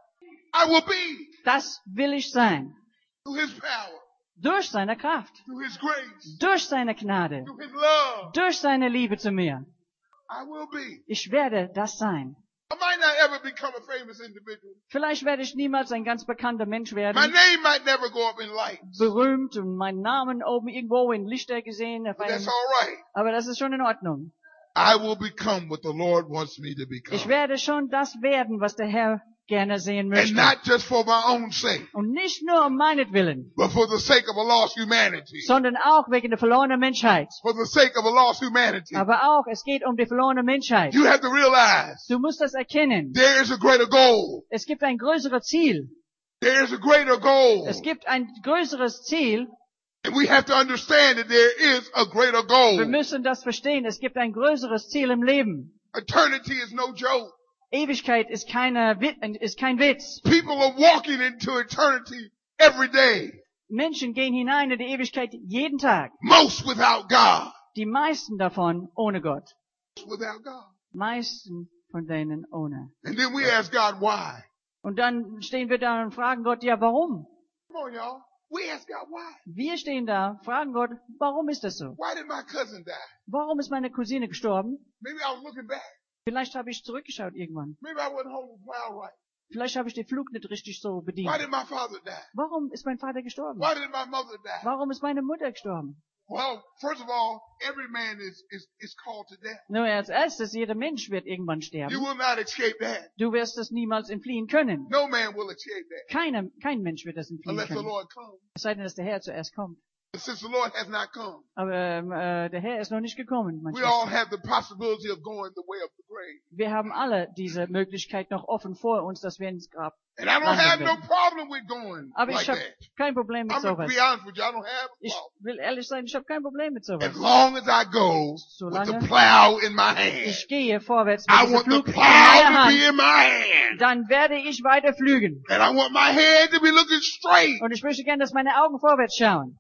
I will be Das will ich sein. through His power, Durch seine Kraft. through His grace, Durch seine Gnade. through His love. Durch seine Liebe zu mir. I will be. Ich werde das sein. I might not ever become a famous individual. Vielleicht werde ich niemals ein ganz bekannter Mensch My werden. name might never go up in lights, Berühmt und meinen Namen oben irgendwo in Lichter gesehen. Auf but einem, that's all right. aber das ist schon in Ordnung. I will become what the Lord wants me to Ich become. werde schon das werden, was der Herr gerne sehen And möchte. not just for my own sake, Und nicht nur um meinetwillen, but for the sake of a lost humanity. sondern auch wegen der verlorenen Menschheit. For the sake of a lost humanity. Aber auch, es geht um die verlorene Menschheit. You have to realize Du musst das erkennen. there is a greater goal. Es gibt ein größeres Ziel. There is a greater goal. Es gibt ein größeres Ziel. And we have to understand that there is a greater Wir goal. müssen das verstehen. Es gibt ein größeres Ziel im Leben. Eternity is no joke. Ewigkeit ist, keine, Wit- ist kein Witz. People are walking into eternity every day. Menschen gehen hinein in die Ewigkeit jeden Tag. Most without God. Die meisten davon ohne Gott. Without God. Meisten von denen ohne. And then we ask God why. Und dann stehen wir da und fragen Gott, ja, warum? Come on, y'all. We ask God why. Wir stehen da, fragen Gott, warum ist das so? Why did my cousin die? Warum ist meine Cousine gestorben? Maybe I was looking back. Vielleicht habe ich zurückgeschaut irgendwann. Maybe I wasn't holding the plow right. Vielleicht habe ich den Flug nicht richtig so Why bedient. did my father die? Warum ist mein Vater gestorben? Why did my mother die? Warum ist meine Mutter gestorben? Well, first of all, every man is, is, is called to death. Nur als erstes, jeder Mensch wird irgendwann You sterben. will not escape that. Du wirst es niemals entfliehen können. No man will escape that Keiner, kein Mensch wird das entfliehen unless the können. Lord comes. Es sei denn, dass der Herr zuerst kommt. But since the Lord has not come, Aber ähm, äh, der Herr ist noch nicht gekommen. Mein we all Schwester. have the possibility of going the way of the grave. Wir haben alle diese Möglichkeit noch offen vor uns, dass wir ins Grab. And I don't Wandern have no werden. problem with going Aber like ich habe that. kein Problem mit I'm going to sowas. be honest with you, I don't have a Ich problem. will ehrlich sein, ich habe kein Problem mit sowas. As long as I go with Solange the plow in my hand. ich gehe vorwärts mit I diesem want the Flug in plow meiner to be Hand, in my hand. dann werde ich weiter flügen. And I want my head to be looking straight. Und ich möchte gerne, dass meine Augen vorwärts schauen.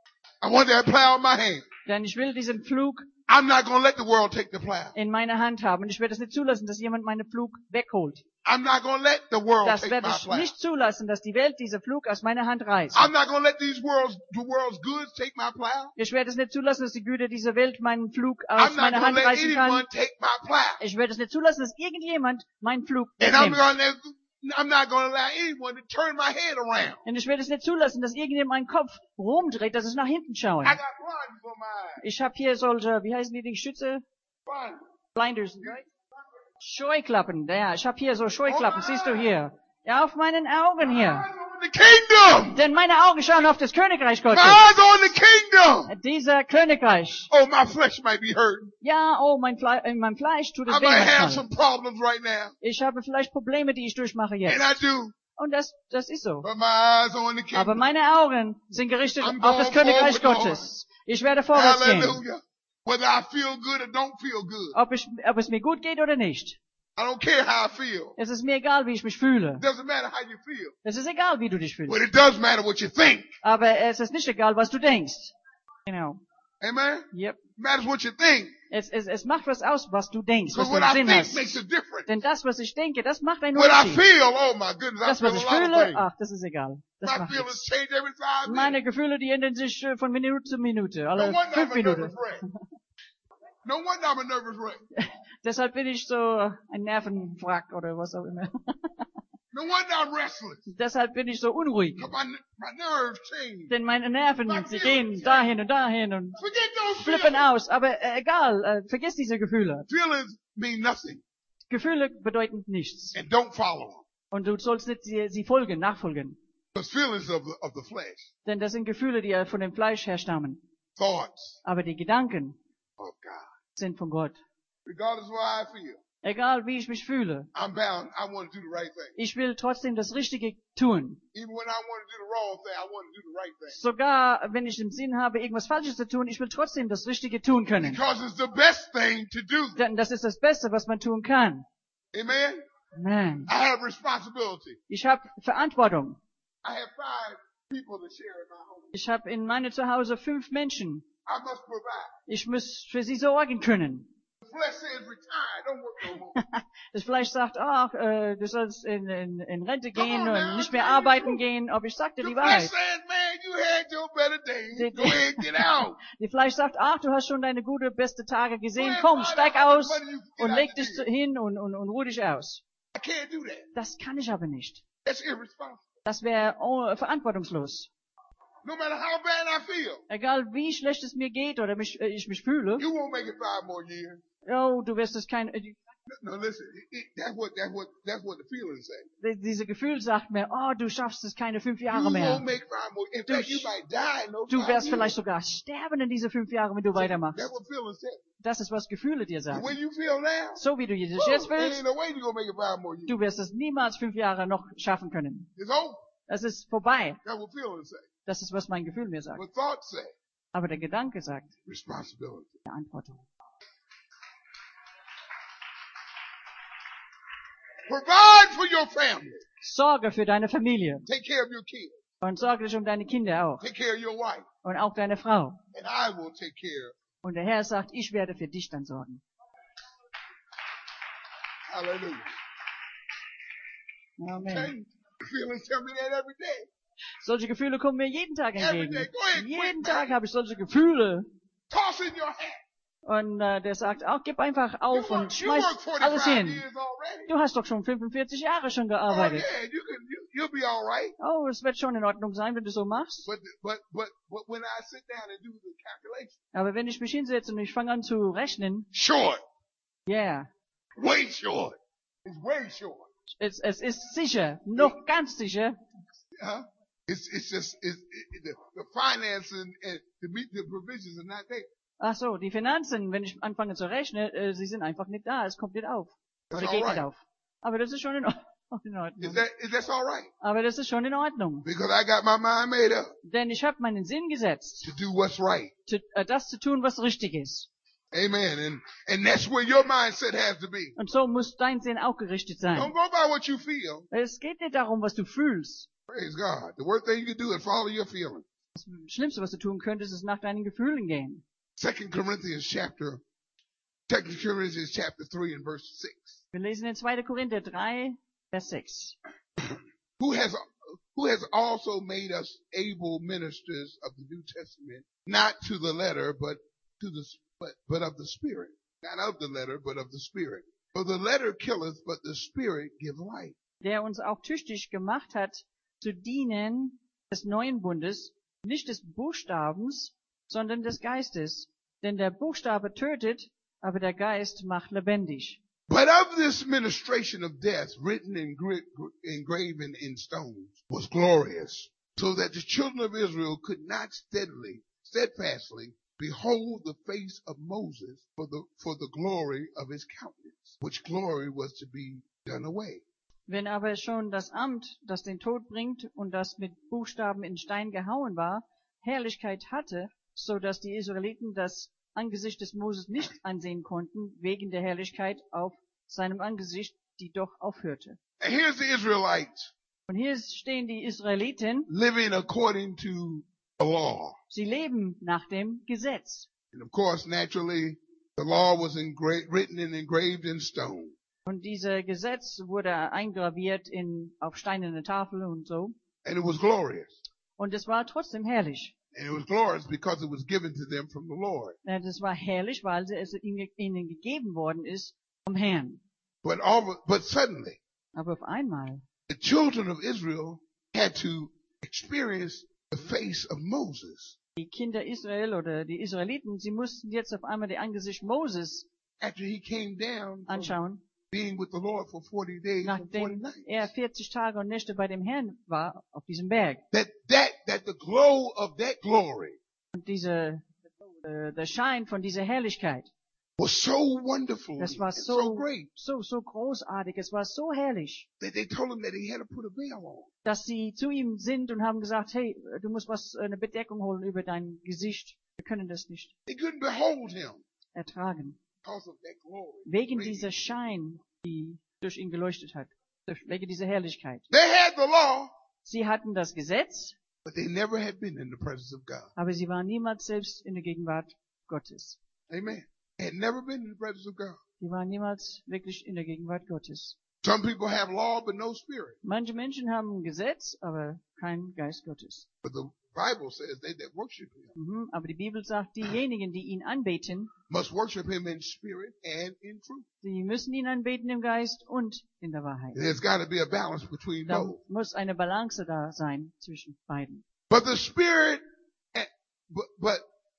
I want that plow in my hand. Denn ich will diesen Flug I'm not going to let the world take the plow. in meiner Hand haben. Und ich werde es nicht zulassen, dass jemand meinen Flug wegholt. I'm not going to let the world Das take werde my ich plow. nicht zulassen, dass die Welt diesen Flug aus meiner Hand reißt. I'm not going to let these world's, the world's goods take my plow. Ich werde es nicht zulassen, dass die Güter dieser Welt meinen Flug I'm aus not meiner going Hand to let reißen kann. anyone take my plow. Ich werde es nicht zulassen, dass irgendjemand meinen Flug And I'm wegnimmt. going to, I'm not going to allow anyone to turn my head around. Und ich werde es nicht zulassen, dass irgendjemand meinen Kopf rumdreht, dass ich nach hinten schaue. I got blinders on my eyes. Ich habe hier solche, wie heißen die Dinge, Schütze? Blinders. Blinders, right? Scheuklappen, ja, ich habe hier so Scheuklappen, siehst du hier. Ja, auf meinen Augen hier. Eyes on the kingdom. Denn meine Augen schauen auf das Königreich My Gottes. eyes on the kingdom. Dieser Königreich. Oh, my flesh might be hurting. Ja, oh, mein Fle in meinem Fleisch tut es I weh might have manchmal. some problems right now. Ich habe vielleicht Probleme, die ich durchmache And jetzt. I do. Und das, das ist so. But my eyes on the Aber kingdom. meine Augen sind gerichtet I'm auf das going Königreich forward, Gottes. Ich werde vorwärts gehen. Hallelujah. Whether I feel good or don't feel good. Ob, ich, ob es mir gut geht oder nicht. I don't care how I feel. Es ist mir egal, wie ich mich fühle. It doesn't matter how you feel. Es ist egal, wie du dich fühlst. But it does matter what you think. Aber es ist nicht egal, was du denkst. Genau. Amen? Yep. It matters what you think. Es, es, es macht was aus, was du denkst, was Because du what im I Sinn think hast. makes a difference. Denn das, was ich denke, das macht einen What I Unterschied. feel, oh my goodness, I Das, feel was a ich lot of fühle, things. ach, das ist egal. Das My macht feelings nichts. change every five minutes. Meine Gefühle, die ändern sich äh, von Minute zu Minute, No alle wonder I'm fünf a nervous Minuten. wreck. No wonder I'm a nervous wreck. Deshalb bin ich so ein Nervenwrack oder was auch immer. No wonder I'm restless. Deshalb bin ich so unruhig. Because my, my nerves change. Denn meine Nerven, sie gehen dahin und dahin und Forget those flippen feelings. aus. Aber äh, egal, äh, vergiss diese Gefühle. Feelings mean nothing. Gefühle bedeuten nichts. And don't follow them. Und du sollst nicht sie, sie folgen, nachfolgen. Because feelings of the, of the flesh, Denn das sind Gefühle, die ja von dem Fleisch herstammen. thoughts Aber die Gedanken of God. sind von Gott. Regardless of how I feel. Egal wie ich mich fühle. I'm bound. I want to do the right thing. Ich will trotzdem das Richtige tun. Even when I want to do the wrong thing, I want to do the right thing. Sogar wenn ich im Sinn habe, irgendwas Falsches zu tun, ich will trotzdem das Richtige tun können. Because it's the best thing to do. Denn das ist das Beste, was man tun kann. Amen? Amen. I have responsibility. Ich habe Verantwortung. I have five people to share in my home. Ich habe in meinem Zuhause fünf Menschen. I must provide. Ich muss für sie sorgen können. The flesh says retire, don't work no more. Das Fleisch sagt, ach, äh, du sollst in, in, in Rente Come gehen on now, und nicht tell mehr you the arbeiten truth. gehen. Aber ich sagte The die flesh Wahrheit. says, man, you had your better days. The- Go ahead, get out. Die Fleisch sagt, ach, du hast schon deine gute, beste Tage gesehen. Go ahead, Komm, find steig out how much aus money you can get und out leg the dich deal. hin und, und, und ruh dich aus. I can't do that. Das kann ich aber nicht. That's irresponsible. Das wäre oh, verantwortungslos. No matter how bad I feel, Egal wie schlecht es mir geht oder mich, äh, ich mich fühle. you won't make it five more years. Oh, du wirst es kein, äh, No, listen. It, it, that's what that's what that's what the feelings say. diese Gefühl sagt mir, oh, du schaffst es keine fünf You Jahre won't mehr. make five more. In Du fact, you sch- might die in those Du five wirst years. vielleicht sogar sterben in diese fünf Jahre, wenn du weitermachst. That's what feelings say. Das ist, was Gefühle dir The sagen. way you feel now, So wie du dich whew, jetzt there ain't fühlst, no way you're gonna make it five more years. du wirst es niemals fünf Jahre noch schaffen können. It's over. Es ist vorbei. That's what feelings say. Das ist, was mein Gefühl mir sagt. What thoughts say. Aber der Gedanke sagt, Responsibility. Verantwortung. Provide for your family. Sorge für deine Familie. Take care of your kids. Und sorge dich um deine Kinder auch. Take care of your wife. Und auch deine Frau. And I will take care. Und der Herr sagt, ich werde für dich dann sorgen. Hallelujah. Okay? Amen. Feelings tell me that every day. Solche Gefühle kommen mir jeden Tag Every entgegen. day. Go ahead, Jeden quit, Tag man. habe ich solche Gefühle. Toss in your hat. Und äh, der sagt, auch gib einfach auf you und work, you schmeiß work alles forty-five hin. years already. Du hast doch schon fünfundvierzig Jahre schon Oh gearbeitet. yeah, you can. You, you'll be all right. Oh, es wird schon in Ordnung sein, wenn du so machst. But but but but when I sit down and do the calculation, Aber wenn ich mich hinsetze und ich fange an zu rechnen, short, yeah, way short. It's way short. es, es ist sicher, noch ganz sicher, Huh? It's it's just it's it, the, the finance and, and the meet the provisions are not there. ach so, die Finanzen, wenn ich anfange zu rechnen, äh, sie sind einfach nicht da, es kommt nicht auf. That's Oder all geht nicht right. auf. Aber das ist schon in, Or- in Is Ordnung. that is that's all right? Aber das ist schon in Ordnung. Because I got my mind made up Denn ich habe meinen Sinn gesetzt, to do what's right. zu, äh, das zu tun, was richtig ist. Amen. And and that's where your mindset has to be. Und so muss dein Sinn auch gerichtet Don't sein. go by what you feel. Es geht nicht darum, was du fühlst. Praise God. The worst thing you can do is follow your feelings. Das Schlimmste, was du tun könntest, ist nach deinen Gefühlen gehen. Second Corinthians chapter, Second Corinthians chapter three and verse six. Wir lesen in zweiter Korinther drei, Vers sechs. Who has who has also made us able ministers of the New Testament, not to the letter, but to the but, but of the Spirit, not of the letter, but of the Spirit. For the letter killeth, but the Spirit give life. Der uns auch tüchtig gemacht hat, zu dienen des neuen Bundes, nicht des Buchstabens, sondern des Geistes. Denn der Buchstabe tötet, aber der Geist macht lebendig. But of this ministration of death, written and gra- engraven in stones, was glorious, so that the children of Israel could not steadily, steadfastly behold the face of Moses for the for the glory of his countenance, which glory was to be done away. Wenn aber schon das Amt, das den Tod bringt und das mit Buchstaben in Stein gehauen war, Herrlichkeit hatte, so dass die Israeliten das Angesicht des Moses nicht ansehen konnten, wegen der Herrlichkeit auf seinem Angesicht, die doch aufhörte. And here's the Israelites Und hier stehen die Israeliten, living according to the law. sie leben nach dem Gesetz. And of course, naturally, the law was engra- written and engraved in stone. Und dieser Gesetz wurde eingraviert in, auf steinerne Tafel und so. And it was glorious. Und es war trotzdem herrlich. And it was glorious because it was given to them from the Lord. Ja, das war herrlich, weil es ihnen ihnen gegeben worden ist vom Herrn. But all, but suddenly, Aber auf einmal, the children of Israel had to experience the face of Moses die Kinder Israel oder die Israeliten, sie mussten jetzt auf einmal die Angesicht Moses after he came down from anschauen, being with the Lord for forty days and forty nachdem nights. er vierzig Tage und Nächte bei dem Herrn war, auf diesem Berg. That, that, that the glow of that glory Und diese, äh, der Schein von dieser Herrlichkeit was so wonderful Das war and so so, great so, so großartig. Es war so herrlich, that they told him that he had to put a veil on. dass sie zu ihm sind und haben gesagt, hey, du musst was, eine Bedeckung holen über dein Gesicht. Wir können das nicht They couldn't behold him ertragen. because of that glory. Wegen Radiance. dieser Schein, die durch ihn geleuchtet hat. Durch, wegen dieser Herrlichkeit. They had the law, Sie hatten das Gesetz, but they never had been in the presence of God. aber sie waren niemals selbst in der Gegenwart Gottes. Amen. They had never been in the presence of God. Sie waren niemals wirklich in der Gegenwart Gottes. Some people have law but no spirit. Manche Menschen haben ein Gesetz, aber keinen Geist Gottes. But the Bible says they that worship him Mhm, aber die Bibel sagt, diejenigen, die ihn anbeten, must worship him in spirit and in truth. sie müssen ihn anbeten im Geist und in der Wahrheit. There's got to be a balance between Da both. muss eine Balance da sein zwischen beiden. But the spirit, eh, but but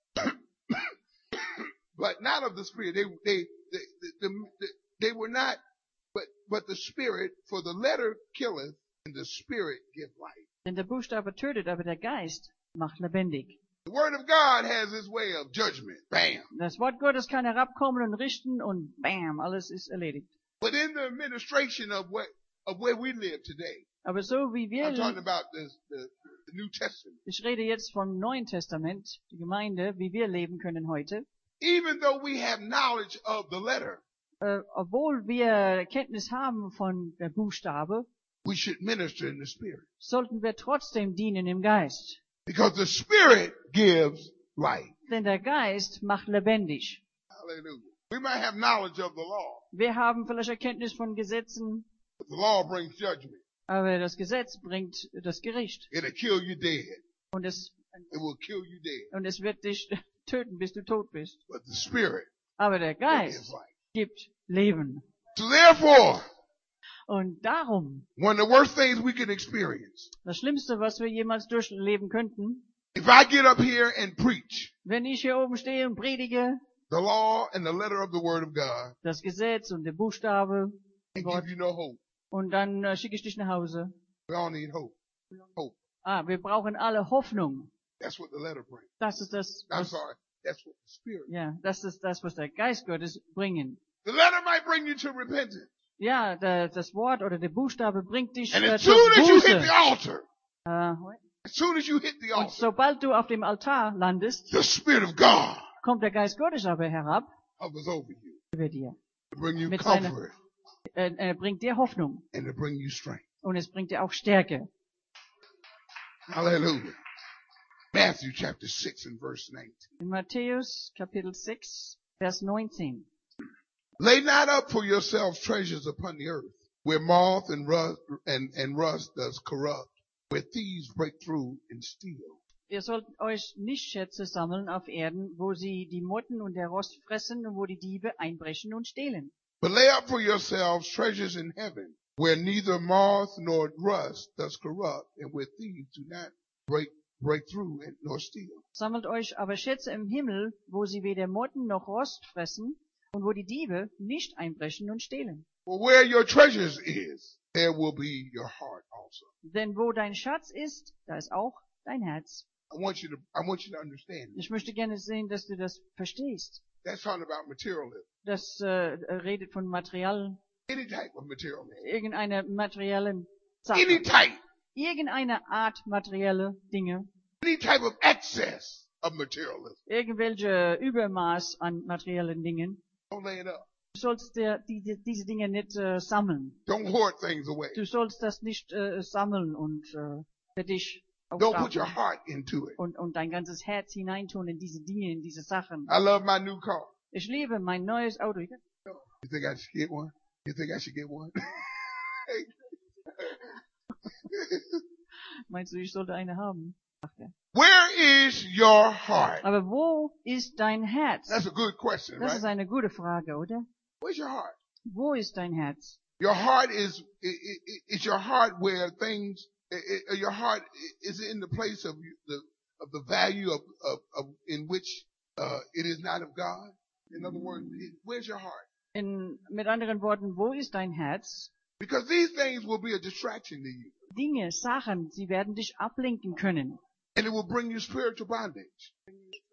but not of the spirit. They they they, the, the, they were not. But but the spirit, for the letter killeth, and the spirit give life. Denn der Buchstabe tötet, aber der Geist macht lebendig. The word of God has his way of judgment. Bam. Das Wort Gottes kann herabkommen und richten und bam, alles ist erledigt. But in the administration of what of where we live today, Aber so wie wir, I'm talking about this, the, the New Testament. ich rede jetzt vom Neuen Testament, die Gemeinde, wie wir leben können heute, Even though we have knowledge of the letter, äh, obwohl wir Kenntnis haben von der Buchstabe, we should minister in the spirit. sollten wir trotzdem dienen im Geist. Because the spirit gives life. Denn der Geist macht lebendig. Hallelujah. We might have knowledge of the law, Wir haben vielleicht Erkenntnis von Gesetzen, but the law brings judgment. aber das Gesetz bringt das Gericht. It'll kill you dead. Und es, It will kill you dead. und es wird dich töten, bis du tot bist. But the spirit Aber der gives Geist life. gibt Leben. So therefore, Und darum, one of the worst things we can experience, das Schlimmste, was wir jemals durchleben könnten, if I get up here and preach wenn ich hier oben stehe und predige, the law and the letter of the word of God das Gesetz und der Buchstabe, and Gott, give you no hope, und dann äh, schicke ich dich nach Hause. we all need hope. Hope. Ah, wir brauchen alle Hoffnung. That's what the letter brings. Das ist das, I'm was, sorry. That's what the spirit. ja, das ist das, was der Geist Gottes bringen. The letter might bring you to repentance. Ja, der, das Wort oder der Buchstabe bringt dich And äh, as zur soon as you hit Buße. the altar, Äh, as soon as you hit the und altar, sobald du auf dem Altar landest, the Spirit of God kommt der Geist Gottes aber herab hovers over you über dir. to bring you Mit seiner- comfort Er, er bringt dir Hoffnung and to bring you strength. und es bringt dir auch Stärke. Hallelujah. Matthew chapter six and verse nineteen. In Matthäus Kapitel sechs, Vers neunzehn. Lay not up for yourselves treasures upon the earth, where moth and rust and, and rust does corrupt, where thieves break through and steal. Ihr sollt euch nicht Schätze sammeln auf Erden, wo sie die Motten und der Rost fressen und wo die Diebe einbrechen und stehlen. But lay up for yourselves treasures in heaven, where neither moth nor rust does corrupt, and where thieves do not break break through and nor steal. Sammelt euch aber Schätze im Himmel, wo sie weder Motten noch Rost fressen und wo die Diebe nicht einbrechen und stehlen. For where your treasures is, there will be your heart also. Denn wo dein Schatz ist, da ist auch dein Herz. I want you to I want you to understand. Ich möchte gerne sehen, dass du das verstehst. That's talking about materialism. Das äh, redet von Material, Any type of materialism. irgendeiner materiellen Any Sache, type. irgendeine Art materielle Dinge, Any type of excess of materialism. irgendwelche Übermaß an materiellen Dingen. Don't lay it up. Du sollst dir die, die, diese Dinge nicht äh, sammeln. Don't hoard things away. Du sollst das nicht äh, sammeln und äh, für dich Don't put your aufstapeln heart into it. und, und dein ganzes Herz hineintun in diese Dinge, in diese Sachen. I love my new car. Ich liebe mein neues Auto. You think I should get one? You think I should get one? Meinst du, ich sollte eine haben? Sagt er. Where is your heart? Aber wo ist dein Herz? That's a good question, Das ist right? eine gute Frage, oder? Where's your heart? Wo ist dein Herz? Your heart is, i- i- i- is your heart where things, i- i- your heart is in the place of the, of the value of, of, of in which, uh, it is not of God? In other words, it- where's your heart? In, mit anderen Worten, wo ist dein Herz? Because these things will be a distraction to you. Dinge, Sachen, sie werden dich ablenken können. And it will bring you spiritual bondage.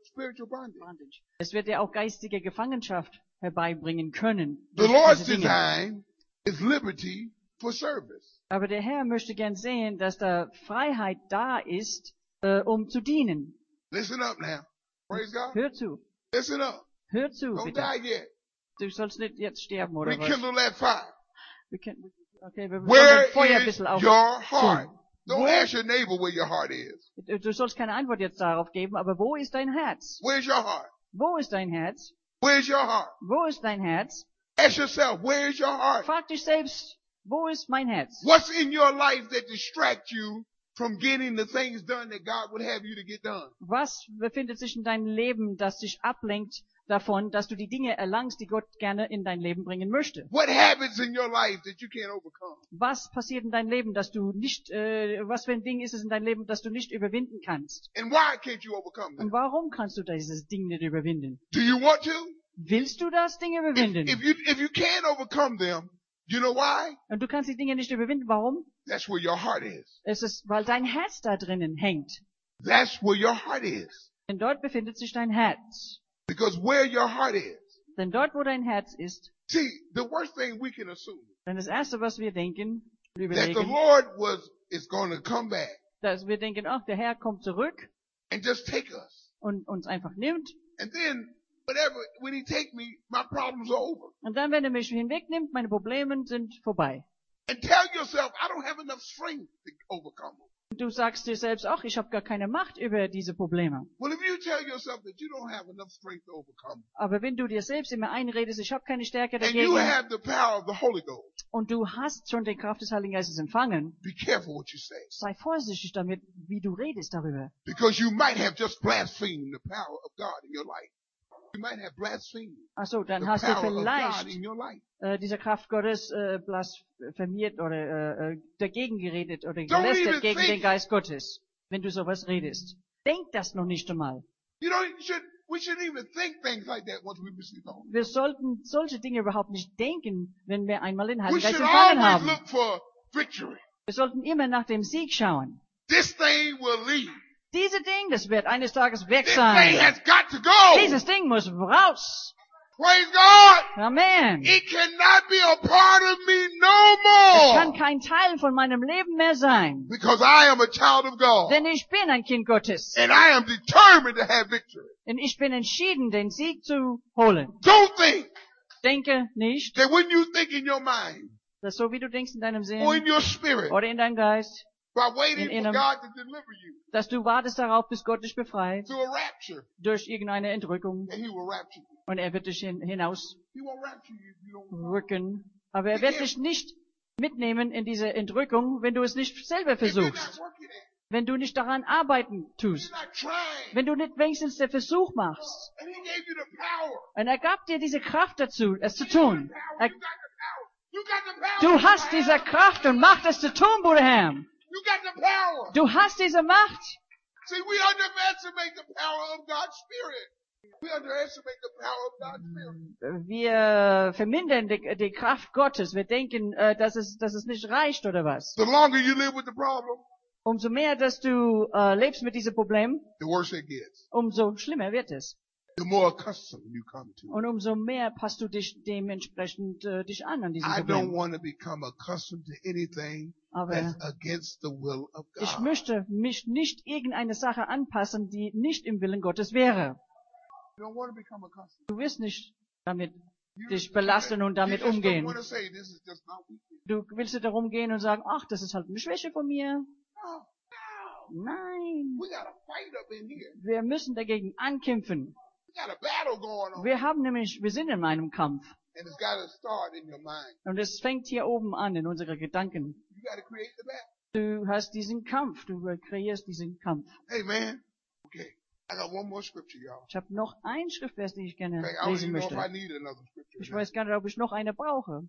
spiritual bondage. Bondage. Es wird dir auch geistige Gefangenschaft herbeibringen können. The durch Lord's diese Dinge. design is liberty for service. Aber der Herr möchte gern sehen, dass da Freiheit da ist, äh, um zu dienen. Listen up now. Praise God. Hör zu. Listen up. Hör zu, Don't bitte. die yet. Du sollst nicht jetzt sterben, oder was? Rekindle that fire. Wir können, okay, wir sollen Where das Feuer ein is bisschen auf. your heart? Wo? Don't ask your neighbor where your heart is. Du sollst keine Antwort jetzt darauf geben, aber wo ist dein Herz? Where's your heart? Wo ist dein Herz? Where's your heart? Wo ist dein Herz? Ask yourself, where's your heart? Frag dich selbst, wo ist mein Herz? What's in your life that distracts you from getting the things done that God would have you to get done? Was befindet sich in deinem Leben, das dich ablenkt davon, dass du die Dinge erlangst, die Gott gerne in dein Leben bringen möchte? What habits in your life that you can't overcome? Was passiert in deinem Leben, dass du nicht, äh, was für ein Ding ist es in deinem Leben, das du nicht überwinden kannst? And why can't you overcome Und them? warum kannst du dieses Ding nicht überwinden? Do you want to? Willst du das Ding If, überwinden? if you if you can't overcome them, you know why? Und du kannst die Dinge nicht überwinden. Warum? That's where your heart is. Es ist, weil dein Herz da drinnen hängt. That's where your heart is. Denn dort befindet sich dein Herz. Because where your heart is. Denn dort, wo dein Herz ist, See, the worst thing we can assume dann das Erste, was wir denken, that the überlegen, Lord was is going to come back dass wir denken, ach, der Herr kommt zurück and just take us. und uns einfach nimmt. And then whatever when he take me, my problems are over. Und dann, wenn er mich hinwegnimmt, meine Probleme sind vorbei. And tell yourself, I don't have enough strength to overcome them. Und du sagst dir selbst, ach, ich habe gar keine Macht über diese Probleme. Well, if you tell yourself that you don't have enough strength to overcome, Aber wenn du dir selbst immer einredest, ich habe keine Stärke and you dagegen, have the power of the Holy Ghost, und du hast schon die Kraft des Heiligen Geistes empfangen, be careful what you say. sei vorsichtig damit, wie du redest darüber. Because you might have just blasphemed the power of God in your life. You might have blasphemed Ach so, dann the hast du power of God vielleicht in your life. äh, diese Kraft Gottes äh, blasphemiert oder äh, äh, dagegen geredet oder Don't gelästert even gegen think- den Geist Gottes, wenn du sowas redest. Denk das noch nicht einmal. You know, you should, we shouldn't even think things like that once we receive the Holy Ghost. Wir sollten solche Dinge überhaupt nicht denken, wenn wir einmal den We Heiligen Geist should empfangen always haben. look for victory. Wir sollten immer nach dem Sieg schauen. This thing will leave. Diese Ding, das wird eines Tages weg This thing sein. has got to go. Dieses Ding muss raus. Praise God. Amen. It cannot be a part of me Es no kann more. kein Teil von meinem Leben mehr sein. Because I am a child of God. Denn ich bin ein Kind Gottes. And I am determined to have victory. Und ich bin entschieden, den Sieg zu holen. Don't think Denke nicht, that when you think in your mind dass so wie du denkst in deinem or Sinn in your spirit oder in deinem Geist, by waiting in for einem- God to deliver you dass du wartest darauf, bis Gott dich befreit to a rapture, durch irgendeine Entrückung that He will rapture you. und er wird dich hin, hinausrücken. He won't rapture you if you don't. Aber er wird dich nicht mitnehmen in diese Entrückung, wenn du es nicht selber If you're not versuchst. working it, Wenn du nicht daran arbeiten you're tust. not trying. Wenn du nicht wenigstens den Versuch machst. And He gave you the power. Und er gab dir diese Kraft dazu, es zu tun. Power. Er, You got the power. You got the power. du hast diese Kraft und Macht, es zu tun, Bruder Ham. You got the power. Du hast diese Macht. See, we underestimate the power of God's Spirit. We underestimate the power of God's Spirit. Wir vermindern die, die Kraft Gottes. Wir denken, äh, dass es, dass es nicht reicht oder was. The longer you live with the problem, Umso mehr, dass du äh, lebst mit diesem Problem, the worse it gets. umso schlimmer wird es. The more accustomed you come to it. Und umso mehr passt du dich dementsprechend äh, dich an an diesem I don't Problem. want to become accustomed to anything Aber that's against the will of ich God. möchte mich nicht irgendeine Sache anpassen, die nicht im Willen Gottes wäre. You don't want to become accustomed. Du wirst nicht damit You, dich belasten und damit you just don't umgehen. want to say this is just not weakness. Du willst nicht darum gehen und sagen, ach, das ist halt eine Schwäche von mir. No, no. Nein, We got a fight up in here. wir müssen dagegen ankämpfen. We got a battle going on. Wir haben nämlich, wir sind in einem Kampf. And it's got to start in your mind. Und es fängt hier oben an, in unseren Gedanken. You got to create the battle. Du hast diesen Kampf, du kreierst diesen Kampf. Hey, man. Okay. I got one more scripture, y'all. Ich habe noch ein Schriftvers, den ich gerne Okay, I don't lesen even know if I möchte. need another scripture. Ich weiß gar nicht, ob ich noch eine brauche.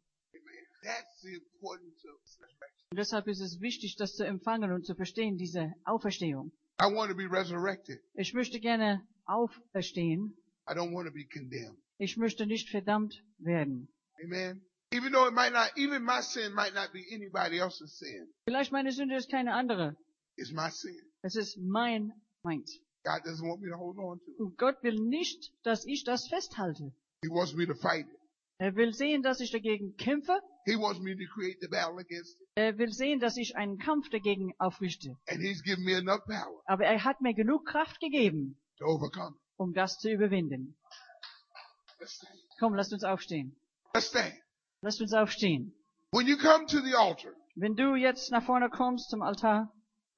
That's the importance of resurrection. Und deshalb ist es wichtig, das zu empfangen und zu verstehen, diese Auferstehung. I want to be resurrected. Ich möchte gerne auferstehen. I don't want to be condemned. Ich möchte nicht verdammt werden. Amen. Even though it might not, even my sin might not be anybody else's sin. Vielleicht meine Sünde ist keine andere. It's my sin. Es ist mein, meins. God doesn't want me to hold on to it. Und Gott will nicht, dass ich das festhalte. He wants me to fight it. Er will sehen, dass ich dagegen kämpfe. He wants me to create the battle against it. Er will sehen, dass ich einen Kampf dagegen aufrichte. And he's given me enough power Aber er hat mir genug Kraft gegeben, to overcome it. um das zu überwinden. Let's stand. Komm, lasst uns aufstehen. Let's stand. Lasst uns aufstehen. When you come to the altar, Wenn du jetzt nach vorne kommst zum Altar,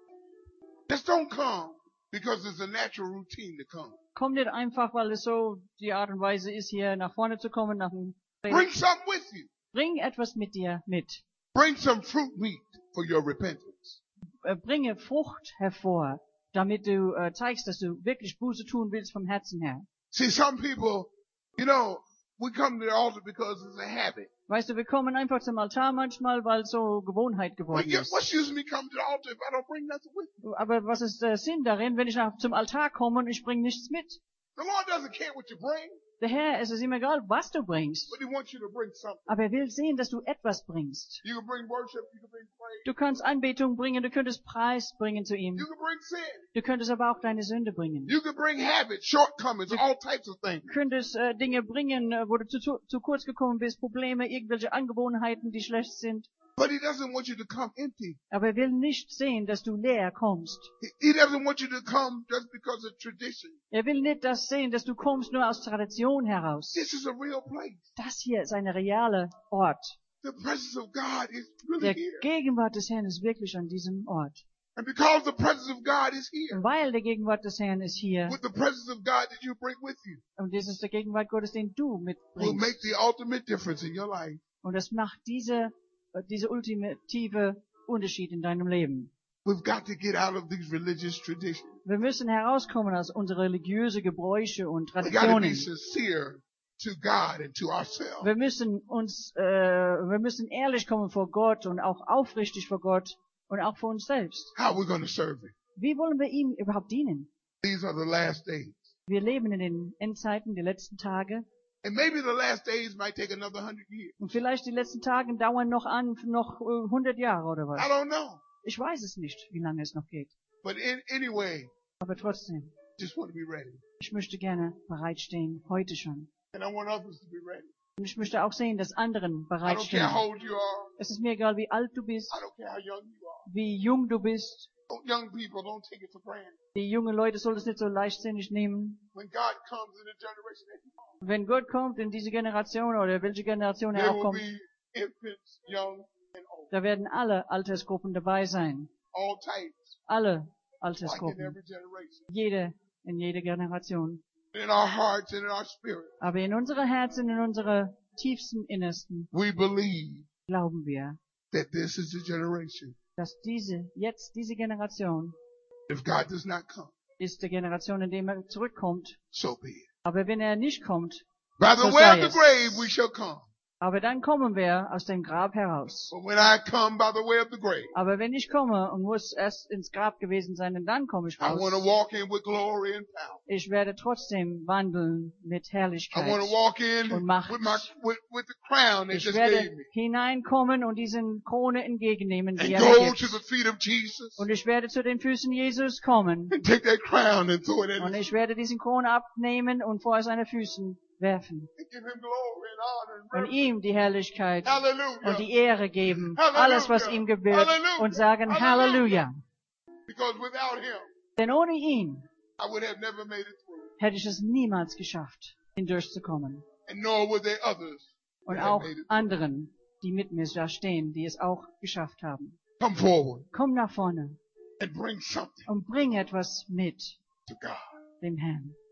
just don't come because it's a natural routine to come. komm nicht einfach, weil es so die Art und Weise ist, hier nach vorne zu kommen, nach dem Bring Predigt. something with you. Bring etwas mit dir mit. Bring some fruit meat for your repentance. Äh, Bringe Frucht hervor, damit du äh, zeigst, dass du wirklich Buße tun willst vom Herzen her. See, some people, you know, we come to the altar because it's a habit. Weißt du, wir kommen einfach zum Altar manchmal, weil so Gewohnheit Well, geworden yeah, ist. what's use me coming to the altar if I don't bring nothing with me? Aber was ist der Sinn darin, wenn ich nach, zum Altar komme und ich bringe nichts mit? The Lord doesn't care what you bring, Der Herr, es ist ihm egal, was du bringst. but He wants you to bring something. Aber er will sehen, dass du etwas bringst. You can bring worship, you can bring praise, Du kannst Anbetung bringen, du könntest Preis bringen zu ihm. you can bring sin, Du könntest aber auch deine Sünde bringen. you can bring habits, shortcomings, all types of things. Du könntest äh, Dinge bringen, äh, wo du zu, zu, zu kurz gekommen bist, Probleme, irgendwelche Angewohnheiten, die schlecht sind. But He doesn't want you to come empty. Aber er will nicht sehen, dass du leer kommst. He, he doesn't want you to come just because of tradition. Er will nicht das sehen, dass du kommst nur aus Tradition heraus. This is a real place. Das hier ist ein realer Ort. The presence of God is really Der here. Gegenwart des Herrn ist wirklich an diesem Ort. And because the presence of God is here, Und weil der Gegenwart des Herrn ist hier, with the presence of God that you bring with you, und das ist der Gegenwart Gottes, den du will make mitbringst. the ultimate difference in your life. Und das macht diese, äh, diese ultimative Unterschied in deinem Leben. We've got to get out of these religious traditions. Wir müssen herauskommen aus unseren religiösen Gebräuche und We got to be Traditionen. sincere to God and to ourselves. Wir müssen uns, äh, wir müssen ehrlich kommen vor Gott und auch aufrichtig vor Gott und auch vor uns selbst. How are we going to serve Him? Wie wollen wir ihm überhaupt dienen? These are the last days. Wir leben in den Endzeiten, die letzten Tage. And maybe the last days might take another hundred years. Und vielleicht die letzten Tage dauern noch an, noch äh, hundert Jahre oder I was. don't know. Ich weiß es nicht, wie lange es noch geht. But in, anyway, Aber trotzdem, just want to be ready. ich möchte gerne bereitstehen, heute schon. And I want others to be ready. Und ich möchte auch sehen, dass anderen I don't care bereitstehen. how old you are. Es ist mir egal, wie alt du bist, I don't care how young you are. wie jung du bist. Don't- Young people, don't take it for granted. Die jungen Leute sollten es nicht so leichtsinnig nehmen. When God comes in the generation that He comes, Wenn Gott kommt in diese Generation oder welche Generation er there auch will kommt, be infants, young and old. da werden alle Altersgruppen dabei sein. All types, Alle like in Altersgruppen. every generation. Jede, in jeder Generation. In our hearts and in our spirit, Aber in unsere Herzen, in unsere tiefsten Innersten we believe glauben wir, that this is the generation. dass diese, jetzt diese Generation If God does not come, ist die Generation, in der er zurückkommt. so be it. Aber wenn er nicht kommt, By the So way sei of the es. grave we shall come. aber dann kommen wir aus dem Grab heraus. But when I come by the way of the grave, Aber wenn ich komme und muss erst ins Grab gewesen sein und dann komme ich I want to raus, walk in with glory and power. ich werde trotzdem wandeln mit I Herrlichkeit. want to walk in Und Macht. with my with, with the crown they Ich just werde gave me, hineinkommen und diesen Krone entgegennehmen, die and er mir go to the gibt. feet of Jesus Und ich werde zu den Füßen Jesus kommen. and take that crown and throw it at Und his ich werde diesen Krone abnehmen und vor seine Füßen werfen. and give him glory and honor and Und reverence. ihm die Herrlichkeit Hallelujah. und die Ehre geben. Halleluja. Alles, was ihm gebührt. Halleluja. Und sagen Halleluja. Halleluja. Because without him, Denn ohne ihn I would have never made it through. hätte ich es niemals geschafft, hindurchzukommen. And nor would there others Und that have auch made it through. anderen, die mit mir da stehen, die es auch geschafft haben. Come forward Komm nach vorne and bring something und bring etwas mit to God. dem Herrn.